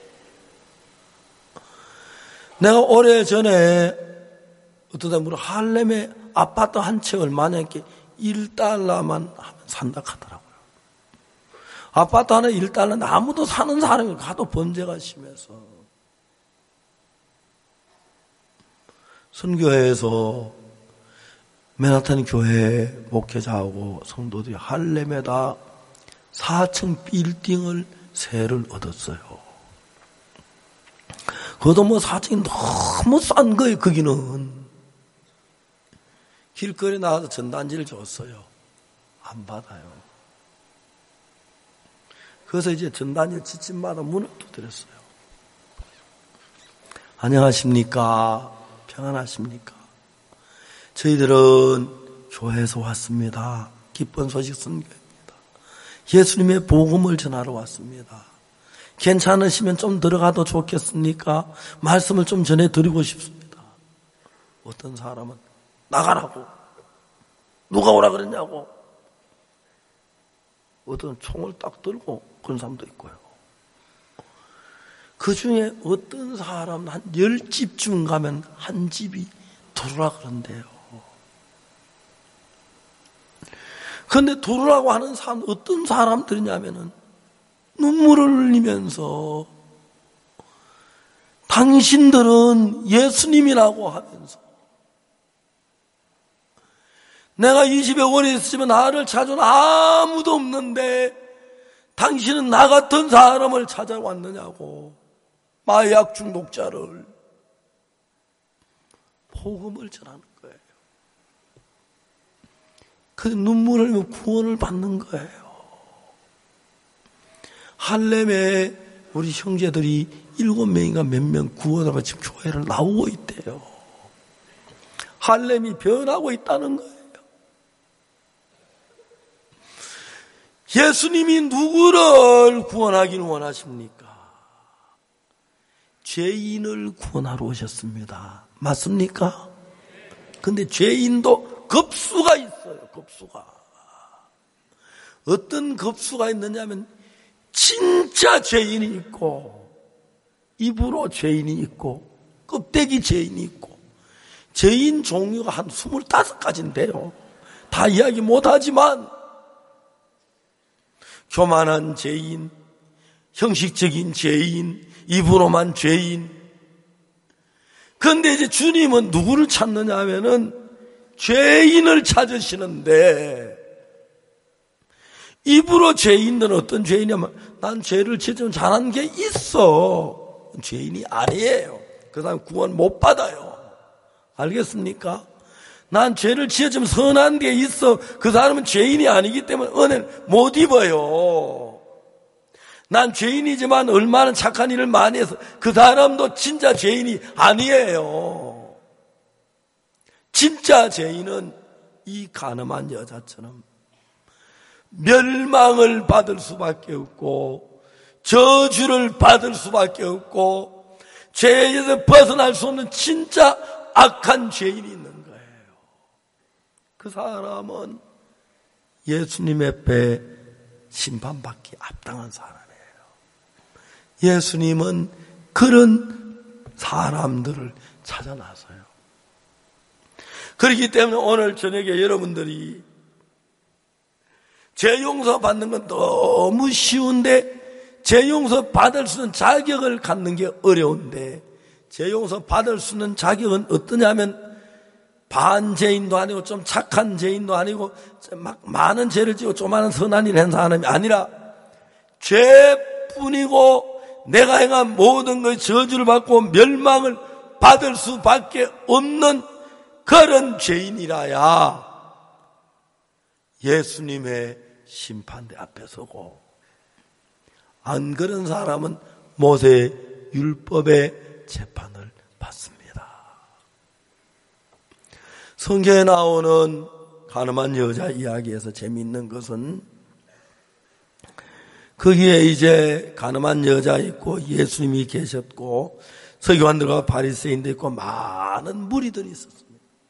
내가 오래전에 어떤 사람이 할렘에 아파트 한 채 얼마냐 이렇게 $1만 하면 산다 하더라고요. 아파트 하나 $1, 아무도 사는 사람이 가도 범죄가 심해서. 선교회에서 맨하탄 교회 목회자하고 성도들이 할렘에다 4층 빌딩을 세를 얻었어요. 그것도 4층이 너무 싼 거예요, 거기는. 길거리 나가서 전단지를 줬어요. 안 받아요. 그래서 이제 전단지 집집마다 문을 두드렸어요. 안녕하십니까? 평안하십니까? 저희들은 교회에서 왔습니다. 기쁜 소식 선교입니다. 예수님의 복음을 전하러 왔습니다. 괜찮으시면 좀 들어가도 좋겠습니까? 말씀을 좀 전해드리고 싶습니다. 어떤 사람은 나가라고. 누가 오라 그랬냐고. 어떤 총을 딱 들고 그런 사람도 있고요. 그 중에 어떤 사람은 한 10집 중 가면 한 집이 들어오라 그런대요. 그런데 들어오라고 하는 사람, 어떤 사람들이냐면은 눈물을 흘리면서 당신들은 예수님이라고 하면서 내가 이 집에 오래 있으면 나를 찾아온 아무도 없는데 당신은 나 같은 사람을 찾아왔느냐고. 마약 중독자를 복음을 전하는 거예요. 그 눈물을 흘리며 구원을 받는 거예요. 할렘에 우리 형제들이 7명인가 몇 명 구원을 받고 지금 교회를 나오고 있대요. 할렘이 변하고 있다는 거예요. 예수님이 누구를 구원하기를 원하십니까? 죄인을 구원하러 오셨습니다. 맞습니까? 근데 죄인도 급수가 있어요. 급수가. 어떤 급수가 있느냐면 진짜 죄인이 있고 입으로 죄인이 있고 껍데기 죄인이 있고 죄인 종류가 한 25가지인데요. 다 이야기 못하지만 교만한 죄인, 형식적인 죄인, 입으로만 죄인. 그런데 이제 주님은 누구를 찾느냐 하면은 죄인을 찾으시는데 입으로 죄인들은 어떤 죄인이냐면 난 죄를 지으면 잘한 게 있어. 죄인이 아니에요. 그 사람 구원 못 받아요. 알겠습니까? 난 죄를 지어주면 선한 게 있어. 그 사람은 죄인이 아니기 때문에 은혜를 못 입어요. 난 죄인이지만 얼마나 착한 일을 많이 해서 그 사람도 진짜 죄인이 아니에요. 진짜 죄인은 이 가늠한 여자처럼 멸망을 받을 수밖에 없고 저주를 받을 수밖에 없고 죄에서 벗어날 수 없는 진짜 악한 죄인이 있는 거예요. 그 사람은 예수님의 배 심판받기 합당한 사람이에요. 예수님은 그런 사람들을 찾아 나서요. 그렇기 때문에 오늘 저녁에 여러분들이 죄 용서 받는 건 너무 쉬운데 죄 용서 받을 수 있는 자격을 갖는 게 어려운데 죄 용서 받을 수 있는 자격은 어떠냐면 반죄인도 아니고 좀 착한 죄인도 아니고 막 많은 죄를 지고 조그마한 선한 일을 한 사람이 아니라 죄뿐이고 내가 행한 모든 것의 저주를 받고 멸망을 받을 수밖에 없는 그런 죄인이라야 예수님의 심판대 앞에 서고 안 그런 사람은 모세의 율법의 재판을 받습니다. 성경에 나오는 가늠한 여자 이야기에서 재미있는 것은 거기에 이제 가늠한 여자 있고 예수님이 계셨고 서기관들과 바리새인도 있고 많은 무리들이 있었습니다.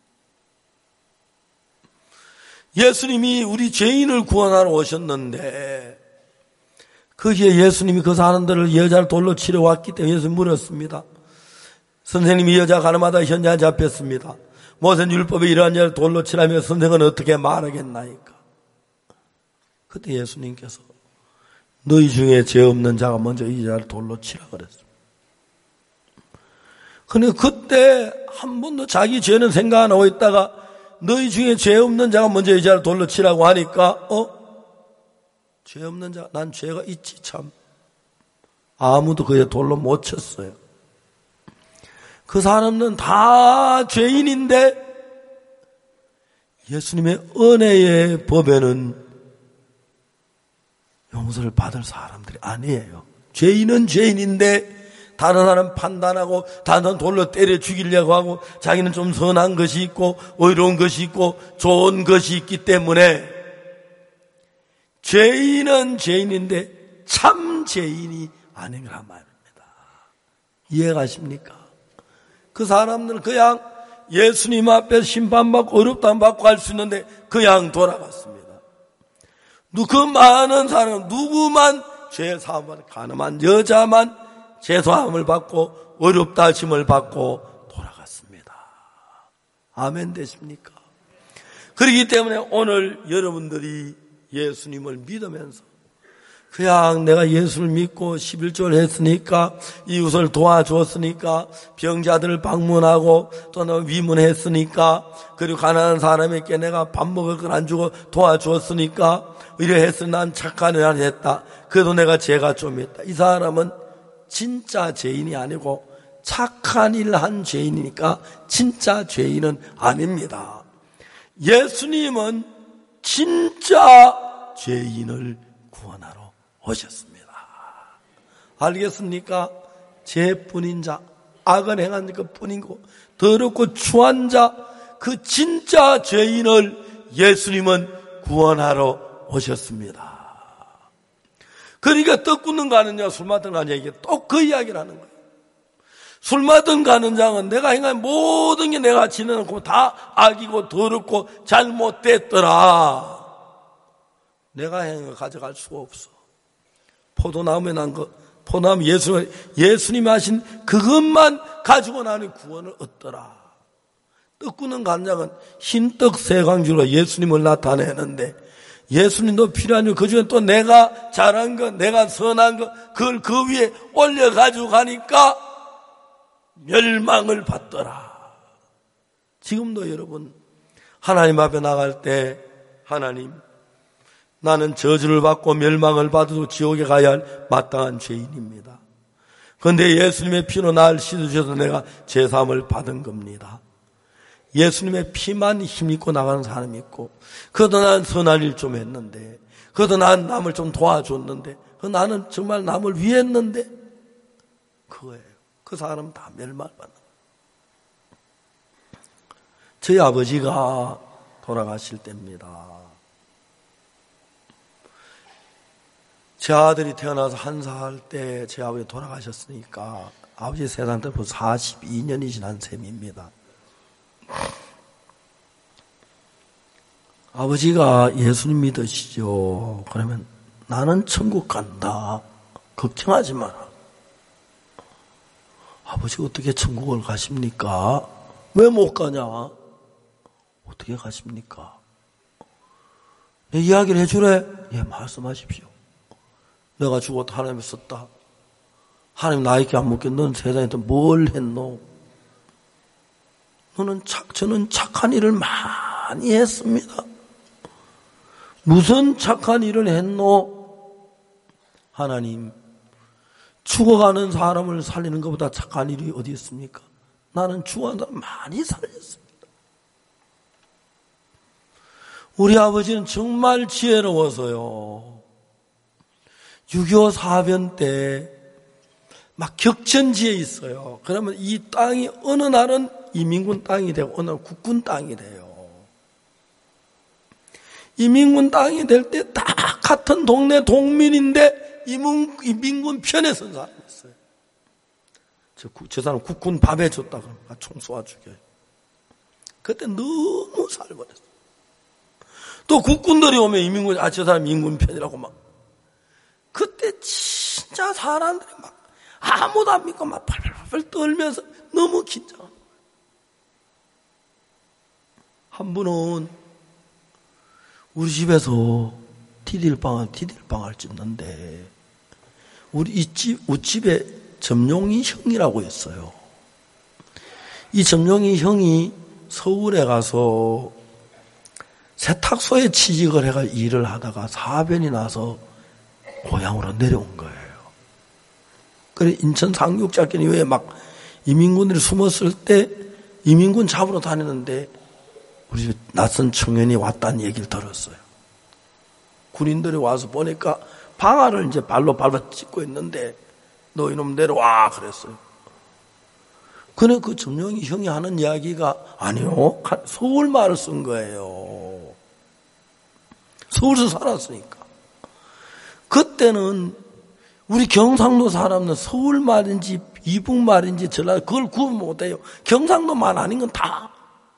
예수님이 우리 죄인을 구원하러 오셨는데 거기에 예수님이 그 사람들을 여자를 돌로 치러 왔기 때문에 예수님이 물었습니다. 선생님이 여자 가늠하다 현장에 잡혔습니다. 모세는 율법에 이러한 여자를 돌로 치라며 선생은 어떻게 말하겠나이까? 그때 예수님께서 너희 중에 죄 없는 자가 먼저 이 여자를 돌로 치라 그랬습니다. 그런데 그때 한 번도 자기 죄는 생각 안 하고 있다가 너희 중에 죄 없는 자가 먼저 이 여자를 돌로 치라고 하니까 죄 없는 자, 난 죄가 있지 참. 아무도 그의 돌로 못 쳤어요. 그 사람은 다 죄인인데 예수님의 은혜의 법에는 용서를 받을 사람들이 아니에요. 죄인은 죄인인데 다른 사람 판단하고 다른 사람 돌로 때려 죽이려고 하고 자기는 좀 선한 것이 있고 의로운 것이 있고 좋은 것이 있기 때문에 죄인은 죄인인데 참 죄인이 아니란 말입니다. 이해가십니까? 그 사람들은 그냥 예수님 앞에 심판받고 어렵다면 받고 갈 수 있는데 그냥 돌아갔습니다. 그 많은 사람 누구만 죄 사함을 가늠한 여자만 죄사함을 받고 어렵다 하심을 받고 돌아갔습니다. 아멘 되십니까? 그렇기 때문에 오늘 여러분들이 예수님을 믿으면서 그냥 내가 예수를 믿고 11조를 했으니까 이웃을 도와주었으니까 병자들을 방문하고 또 위문했으니까 그리고 가난한 사람에게 내가 밥 먹을 걸 안 주고 도와주었으니까 이래 했으니 난 착한 일을 했다. 그래도 내가 죄가 좀 있다. 이 사람은 진짜 죄인이 아니고 착한 일을 한 죄인이니까 진짜 죄인은 아닙니다. 예수님은 진짜 죄인을 구원하러 오셨습니다. 알겠습니까? 죄뿐인 자, 악을 행한 것 뿐이고 더럽고 추한 자, 그 진짜 죄인을 예수님은 구원하러 오셨습니다. 그러니까 떡 굽는 가느냐 술 마든 가느냐 이게 또 그 이야기를 하는 거예요. 술 마든 가는 장은 내가 행한 모든 게 내가 지내놓고 다 악이고 더럽고 잘못됐더라. 내가 행한 거 가져갈 수가 없어. 포도나무에 난 거, 포도나무 예수님이 하신 그것만 가지고 나는 구원을 얻더라. 떡 굽는 간장은 흰떡 세광주로 예수님을 나타내는데 예수님도 필요하니 그 중에 또 내가 잘한 거, 내가 선한 거, 그걸 그 위에 올려가지고 가니까 멸망을 받더라. 지금도 여러분, 하나님 앞에 나갈 때, 하나님, 나는 저주를 받고 멸망을 받아도 지옥에 가야 할 마땅한 죄인입니다. 그런데 예수님의 피로 나를 씻으셔서 내가 제사함을 받은 겁니다. 예수님의 피만 힘입고 나가는 사람이 있고, 그래도 나는 선한 일 좀 했는데, 그래도 나는 남을 좀 도와줬는데, 나는 정말 남을 위했는데, 그거예요. 그 사람은 다 멸망받는 거예요. 저희 아버지가 돌아가실 때입니다. 제 아들이 태어나서 1살 때 제 아버지 돌아가셨으니까 아버지 세상 때 벌써 42년이 지난 셈입니다. 아버지가 예수님 믿으시죠? 그러면 나는 천국 간다. 걱정하지 마라. 아버지 어떻게 천국을 가십니까? 왜 못 가냐? 어떻게 가십니까? 내 이야기를 해주래? 예, 말씀하십시오. 내가 죽어도 하나님을 썼다. 하나님 나에게 안 묻게 넌 세상에서 뭘 했노? 저는 착한 일을 많이 했습니다. 무슨 착한 일을 했노? 하나님, 죽어가는 사람을 살리는 것보다 착한 일이 어디 있습니까? 나는 죽어가는 사람 많이 살렸습니다. 우리 아버지는 정말 지혜로워서요. 6.25 사변 때 막 격전지에 있어요. 그러면 이 땅이 어느 날은 이민군 땅이 되고 어느 날은 국군 땅이 돼요. 이민군 땅이 될 때 다 같은 동네 동민인데 이민군 편에 선 사람이 있어요. 저 사람 국군 밥 해줬다 그러면 총 쏘아 죽여요. 그때 너무 살벌했어요. 또 국군들이 오면 이민군, 저 사람 인군 편이라고 막. 그때 진짜 사람들이 막 아무도 안 믿고 막 팔팔팔 떨면서 너무 긴장한 거예요. 한 분은 우리 집에서 디딜방을 찍는데 우리 우집에 점용이 형이라고 있어요. 이 점용이 형이 서울에 가서 세탁소에 취직을 해가 일을 하다가 사변이 나서 고향으로 내려온 거예요. 그래 인천 상륙작전이 왜 막 이민군들이 숨었을 때 이민군 잡으러 다니는데 우리 집에 낯선 청년이 왔다는 얘기를 들었어요. 군인들이 와서 보니까 방아를 이제 발로 밟아 찍고 있는데 너 이놈 내려와 그랬어요. 그래 그 점령이 형이 하는 이야기가 아니요 서울말을 쓴 거예요. 서울에서 살았으니까. 그때는 우리 경상도 사람은 서울말인지 이북말인지 전라 그걸 구분 못해요. 경상도 말 아닌 건 다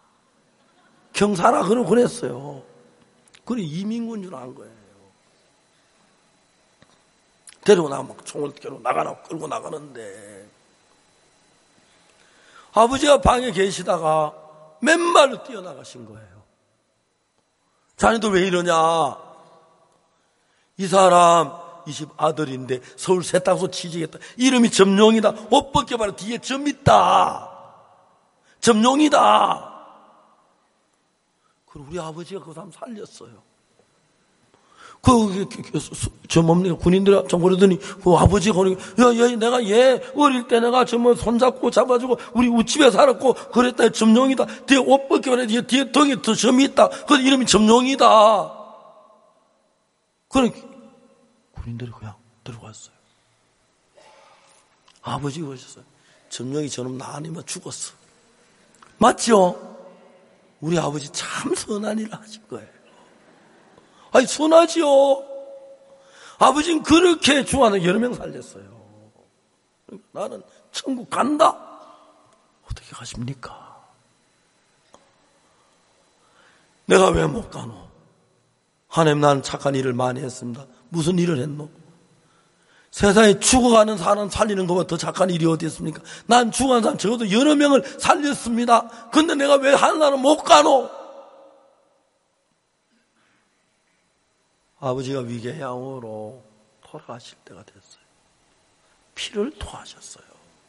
경사라 그랬어요. 그래 이민군 줄 안 거예요. 데리고 나가 막 총을 끌고 끌고 나가는데 아버지가 방에 계시다가 맨발로 뛰어나가신 거예요. 자네들 왜 이러냐? 이 사람 이 집 아들인데 서울 세탁소 취직했다. 이름이 점용이다. 옷 벗겨봐라. 뒤에 점 있다. 점용이다. 그리고 우리 아버지가 그 사람 살렸어요. 저 뭡니까 군인들이 좀 그러더니 그 아버지가 야 내가 얘 어릴 때 내가 저 손잡고 잡아주고 우리 우집에 살았고 그랬다. 점용이다. 뒤에 옷 벗겨봐라. 뒤에 덩이 더 점이 있다. 그 이름이 점용이다. 그래 군인들이 그냥 들어갔어요. 아버지가 그러셨어요. 점령이 저놈 나 아니면 죽었어. 맞죠? 우리 아버지 참 선한 일을 하신 거예요. 아니, 선하지요. 아버지는 그렇게 중환을 여러 명 살렸어요. 나는 천국 간다. 어떻게 가십니까? 내가 왜 못 가노? 하나님, 나는 착한 일을 많이 했습니다. 무슨 일을 했노? 세상에 죽어가는 사람 살리는 것보다 더 착한 일이 어디 있습니까? 난 죽어가는 사람 적어도 여러 명을 살렸습니다. 근데 내가 왜 하나는 못 가노? 아버지가 위궤양으로 돌아가실 때가 됐어요. 피를 토하셨어요.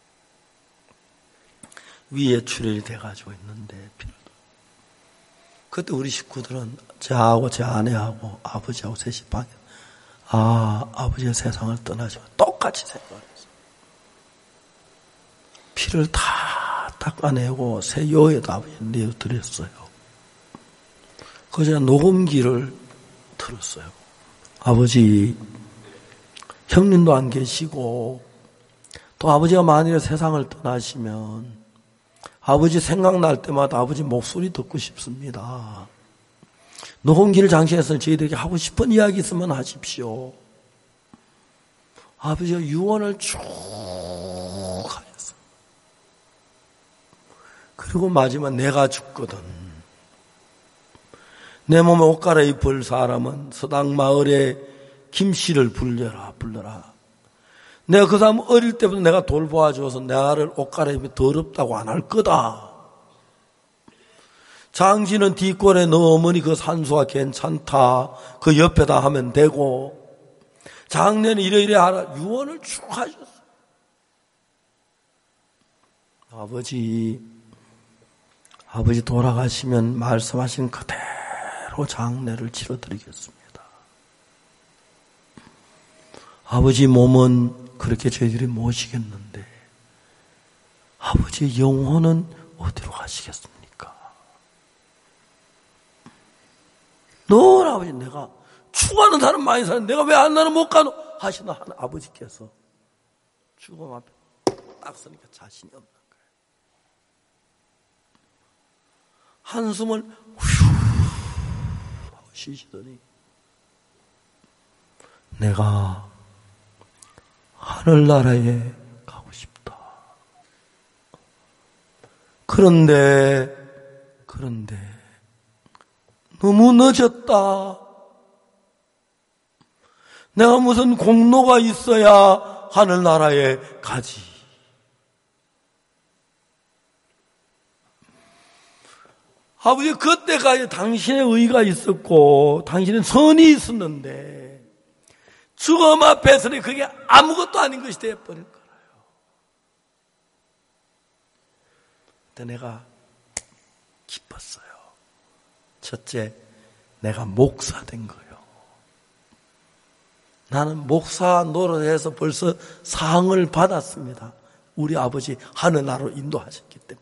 위에 출혈이 돼가지고 있는데 피를 토. 그때 우리 식구들은 저하고 제 아내하고 아버지하고 셋이 방에 아버지의 세상을 떠나시고 똑같이 생각했어요. 피를 다 닦아내고 새 요에다 아버지 내어드렸어요. 그래서 제가 녹음기를 들었어요. 아버지, 형님도 안 계시고 또 아버지가 만일에 세상을 떠나시면 아버지 생각날 때마다 아버지 목소리 듣고 싶습니다. 녹음기를 장식해서 저희들에게 하고 싶은 이야기 있으면 하십시오. 아버지가 유언을 쭉 하셨어요. 그리고 마지막 내가 죽거든 내 몸에 옷 갈아입을 사람은 서당 마을에 김씨를 불러라. 내가 그 사람 어릴 때부터 내가 돌보아줘서 나를 옷 갈아입으면 더럽다고 안 할 거다. 장씨는 뒷골에 너 어머니 그 산소가 괜찮다. 그 옆에다 하면 되고. 장례는 이래 하라. 유언을 쭉 하셨어요. 아버지 돌아가시면 말씀하신 그대로 장례를 치러드리겠습니다. 아버지 몸은 그렇게 저희들이 모시겠는데 아버지의 영혼은 어디로 가시겠습니까? 늘 아버지, 내가 죽어가는 사람 많이 사는데 내가 왜 안 나는 못 가노? 하시는 아버지께서 죽음 앞에 딱 서니까 자신이 없는 거예요. 한숨을 휴 하고 쉬시더니 내가 하늘나라에 가고 싶다. 그런데 너무 늦었다. 내가 무슨 공로가 있어야 하늘나라에 가지. 아버지, 그때까지 당신의 의가 있었고 당신의 선이 있었는데 죽음 앞에서는 그게 아무것도 아닌 것이 되어버릴 거라요. 그때 내가 기뻤어요. 첫째, 내가 목사 된 거예요. 나는 목사 노릇해서 벌써 상을 받았습니다. 우리 아버지 하늘나라로 인도하셨기 때문에.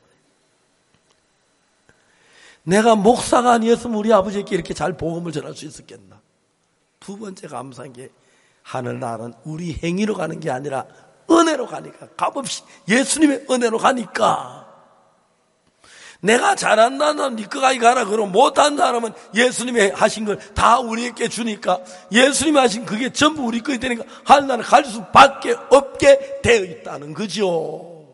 내가 목사가 아니었으면 우리 아버지에게 이렇게 잘 복음을 전할 수 있었겠나. 두 번째 감사한 게 하늘나라는 우리 행위로 가는 게 아니라 은혜로 가니까, 값없이 예수님의 은혜로 가니까. 내가 잘한다는 사람 네 거까지 가라 그러고 못한 사람은 예수님이 하신 걸 다 우리에게 주니까 예수님이 하신 그게 전부 우리 것이 되니까 하늘나라 갈 수밖에 없게 되어 있다는 거죠.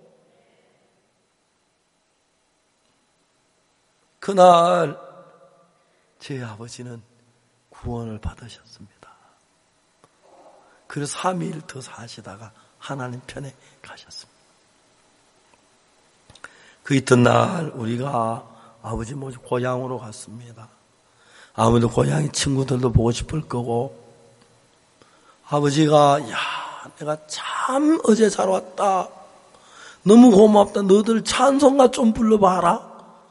그날 제 아버지는 구원을 받으셨습니다. 그래서 3일 더 사시다가 하나님 편에 가셨습니다. 그 이튿날 우리가 아버지 모시 고향으로 갔습니다. 아무래도 고향의 친구들도 보고 싶을 거고, 아버지가 내가 참 어제 잘 왔다. 너무 고맙다. 너들 찬송가 좀 불러봐라.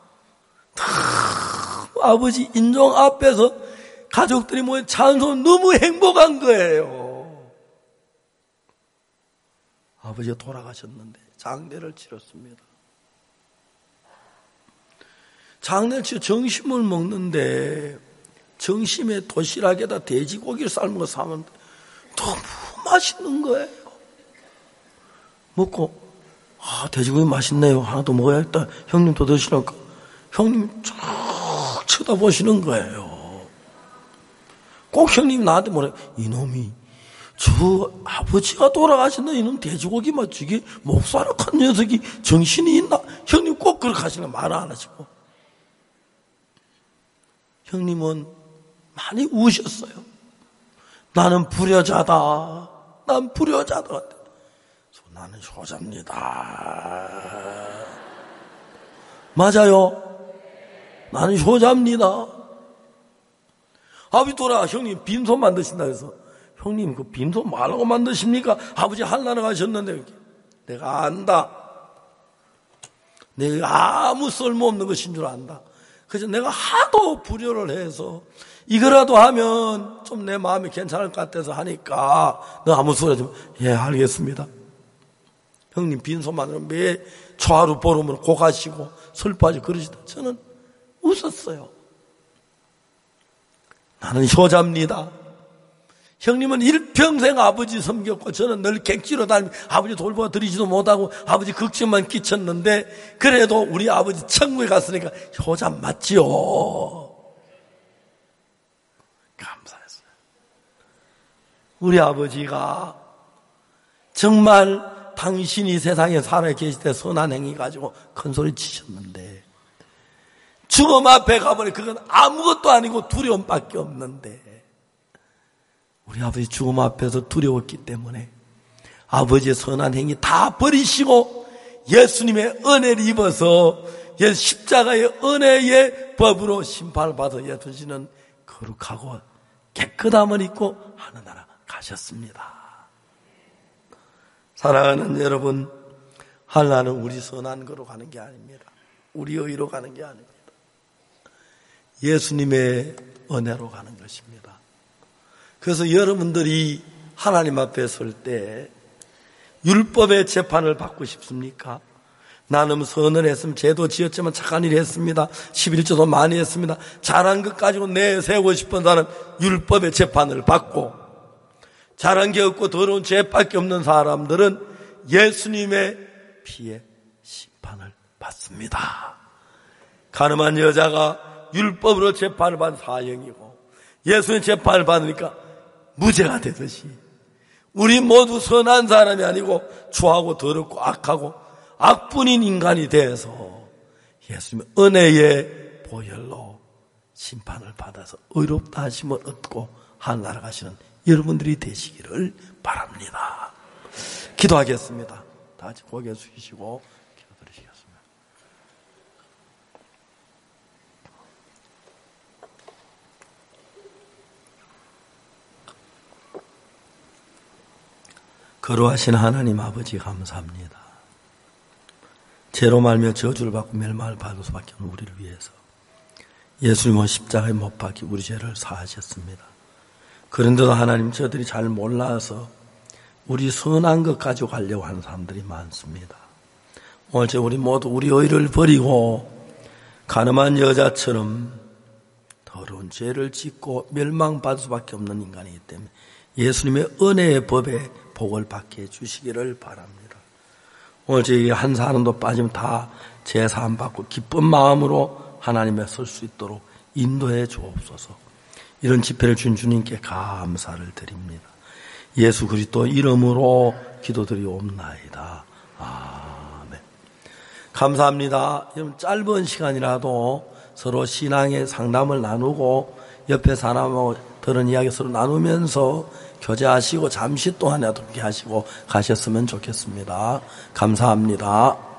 아버지 인종 앞에서 가족들이 모인 찬송 너무 행복한 거예요. 아버지가 돌아가셨는데 장례를 치렀습니다. 장례를 치러 정심을 먹는데 정심에 도시락에다 돼지고기를 삶은 거 사면 너무 맛있는 거예요. 먹고 돼지고기 맛있네요. 하나 더 먹어야겠다. 형님도 드시라고. 형님 쫙 쳐다보시는 거예요. 꼭 형님 나한테 뭐래, 이놈이 저 아버지가 돌아가신다 이놈 돼지고기 맞추기 목사락한 녀석이 정신이 있나? 형님 꼭 그렇게 하시는 말 안 하시고. 형님은 많이 우셨어요. 나는 불효자다. 난 불효자다. 나는 효자입니다. 맞아요. 나는 효자입니다. 아버지 돌아 형님 빈손 만드신다 해서 형님 그 빈손 말라고 만드십니까? 아버지 한나라 가셨는데 내가 안다. 내가 아무 쓸모없는 것인 줄 안다. 그래서 내가 하도 불효를 해서 이거라도 하면 좀 내 마음이 괜찮을 것 같아서 하니까 너 아무 소리 좀 예 알겠습니다. 형님 빈손만으로 매 초하루 보름으로 고가시고 슬퍼하시고 그러시다. 저는 웃었어요. 나는 효자입니다. 형님은 일평생 아버지 섬겼고 저는 늘 객지로 다니며 아버지 돌보아 드리지도 못하고 아버지 걱정만 끼쳤는데 그래도 우리 아버지 천국에 갔으니까 효자 맞지요. 감사했어요. 우리 아버지가 정말 당신이 세상에 살아 계실 때 선한 행위 가지고 큰 소리 치셨는데 죽음 앞에 가보니 그건 아무것도 아니고 두려움밖에 없는데 우리 아버지 죽음 앞에서 두려웠기 때문에 아버지의 선한 행위 다 버리시고 예수님의 은혜를 입어서 십자가의 은혜의 법으로 심판을 받아 예수님은 거룩하고 깨끗함을 입고 하늘나라 가셨습니다. 사랑하는 여러분, 하늘나라는 우리 선한 거로 가는 게 아닙니다. 우리 의로 가는 게 아닙니다. 예수님의 은혜로 가는 것입니다. 그래서 여러분들이 하나님 앞에 설 때 율법의 재판을 받고 싶습니까? 나는 선을 했으면 죄도 지었지만 착한 일을 했습니다. 11조도 많이 했습니다. 잘한 것 가지고 내세우고 싶은 사람은 율법의 재판을 받고 잘한 게 없고 더러운 죄밖에 없는 사람들은 예수님의 피에 심판을 받습니다. 가늠한 여자가 율법으로 재판을 받은 사형이고 예수의 재판을 받으니까 무죄가 되듯이 우리 모두 선한 사람이 아니고 추하고 더럽고 악하고 악뿐인 인간이 되어서 예수님의 은혜의 보혈로 심판을 받아서 의롭다 하심을 얻고 하늘나라 가시는 여러분들이 되시기를 바랍니다. 기도하겠습니다. 다 같이 고개 숙이시고 기도드리시겠습니다. 거룩하신 하나님 아버지 감사합니다. 죄로 말며 저주를 받고 멸망을 받을 수밖에 없는 우리를 위해서 예수님은 십자가에 못 박혀 우리 죄를 사하셨습니다. 그런데도 하나님 저들이 잘 몰라서 우리 선한 것 가지고 가려고 하는 사람들이 많습니다. 오늘 우리 모두 우리 의를 버리고 가늠한 여자처럼 더러운 죄를 짓고 멸망받을 수밖에 없는 인간이기 때문에 예수님의 은혜의 법에 복을 받게 해주시기를 바랍니다. 오늘 저희 한 사람도 빠지면 다 제사함 받고 기쁜 마음으로 하나님에 설 수 있도록 인도해 주옵소서. 이런 집회를 준 주님께 감사를 드립니다. 예수 그리스도 이름으로 기도드리옵나이다. 아멘. 감사합니다. 여러분 짧은 시간이라도 서로 신앙의 상담을 나누고 옆에 사람하고 들은 이야기 서로 나누면서 교제하시고 잠시 동안이라도 함께 하시고 가셨으면 좋겠습니다. 감사합니다.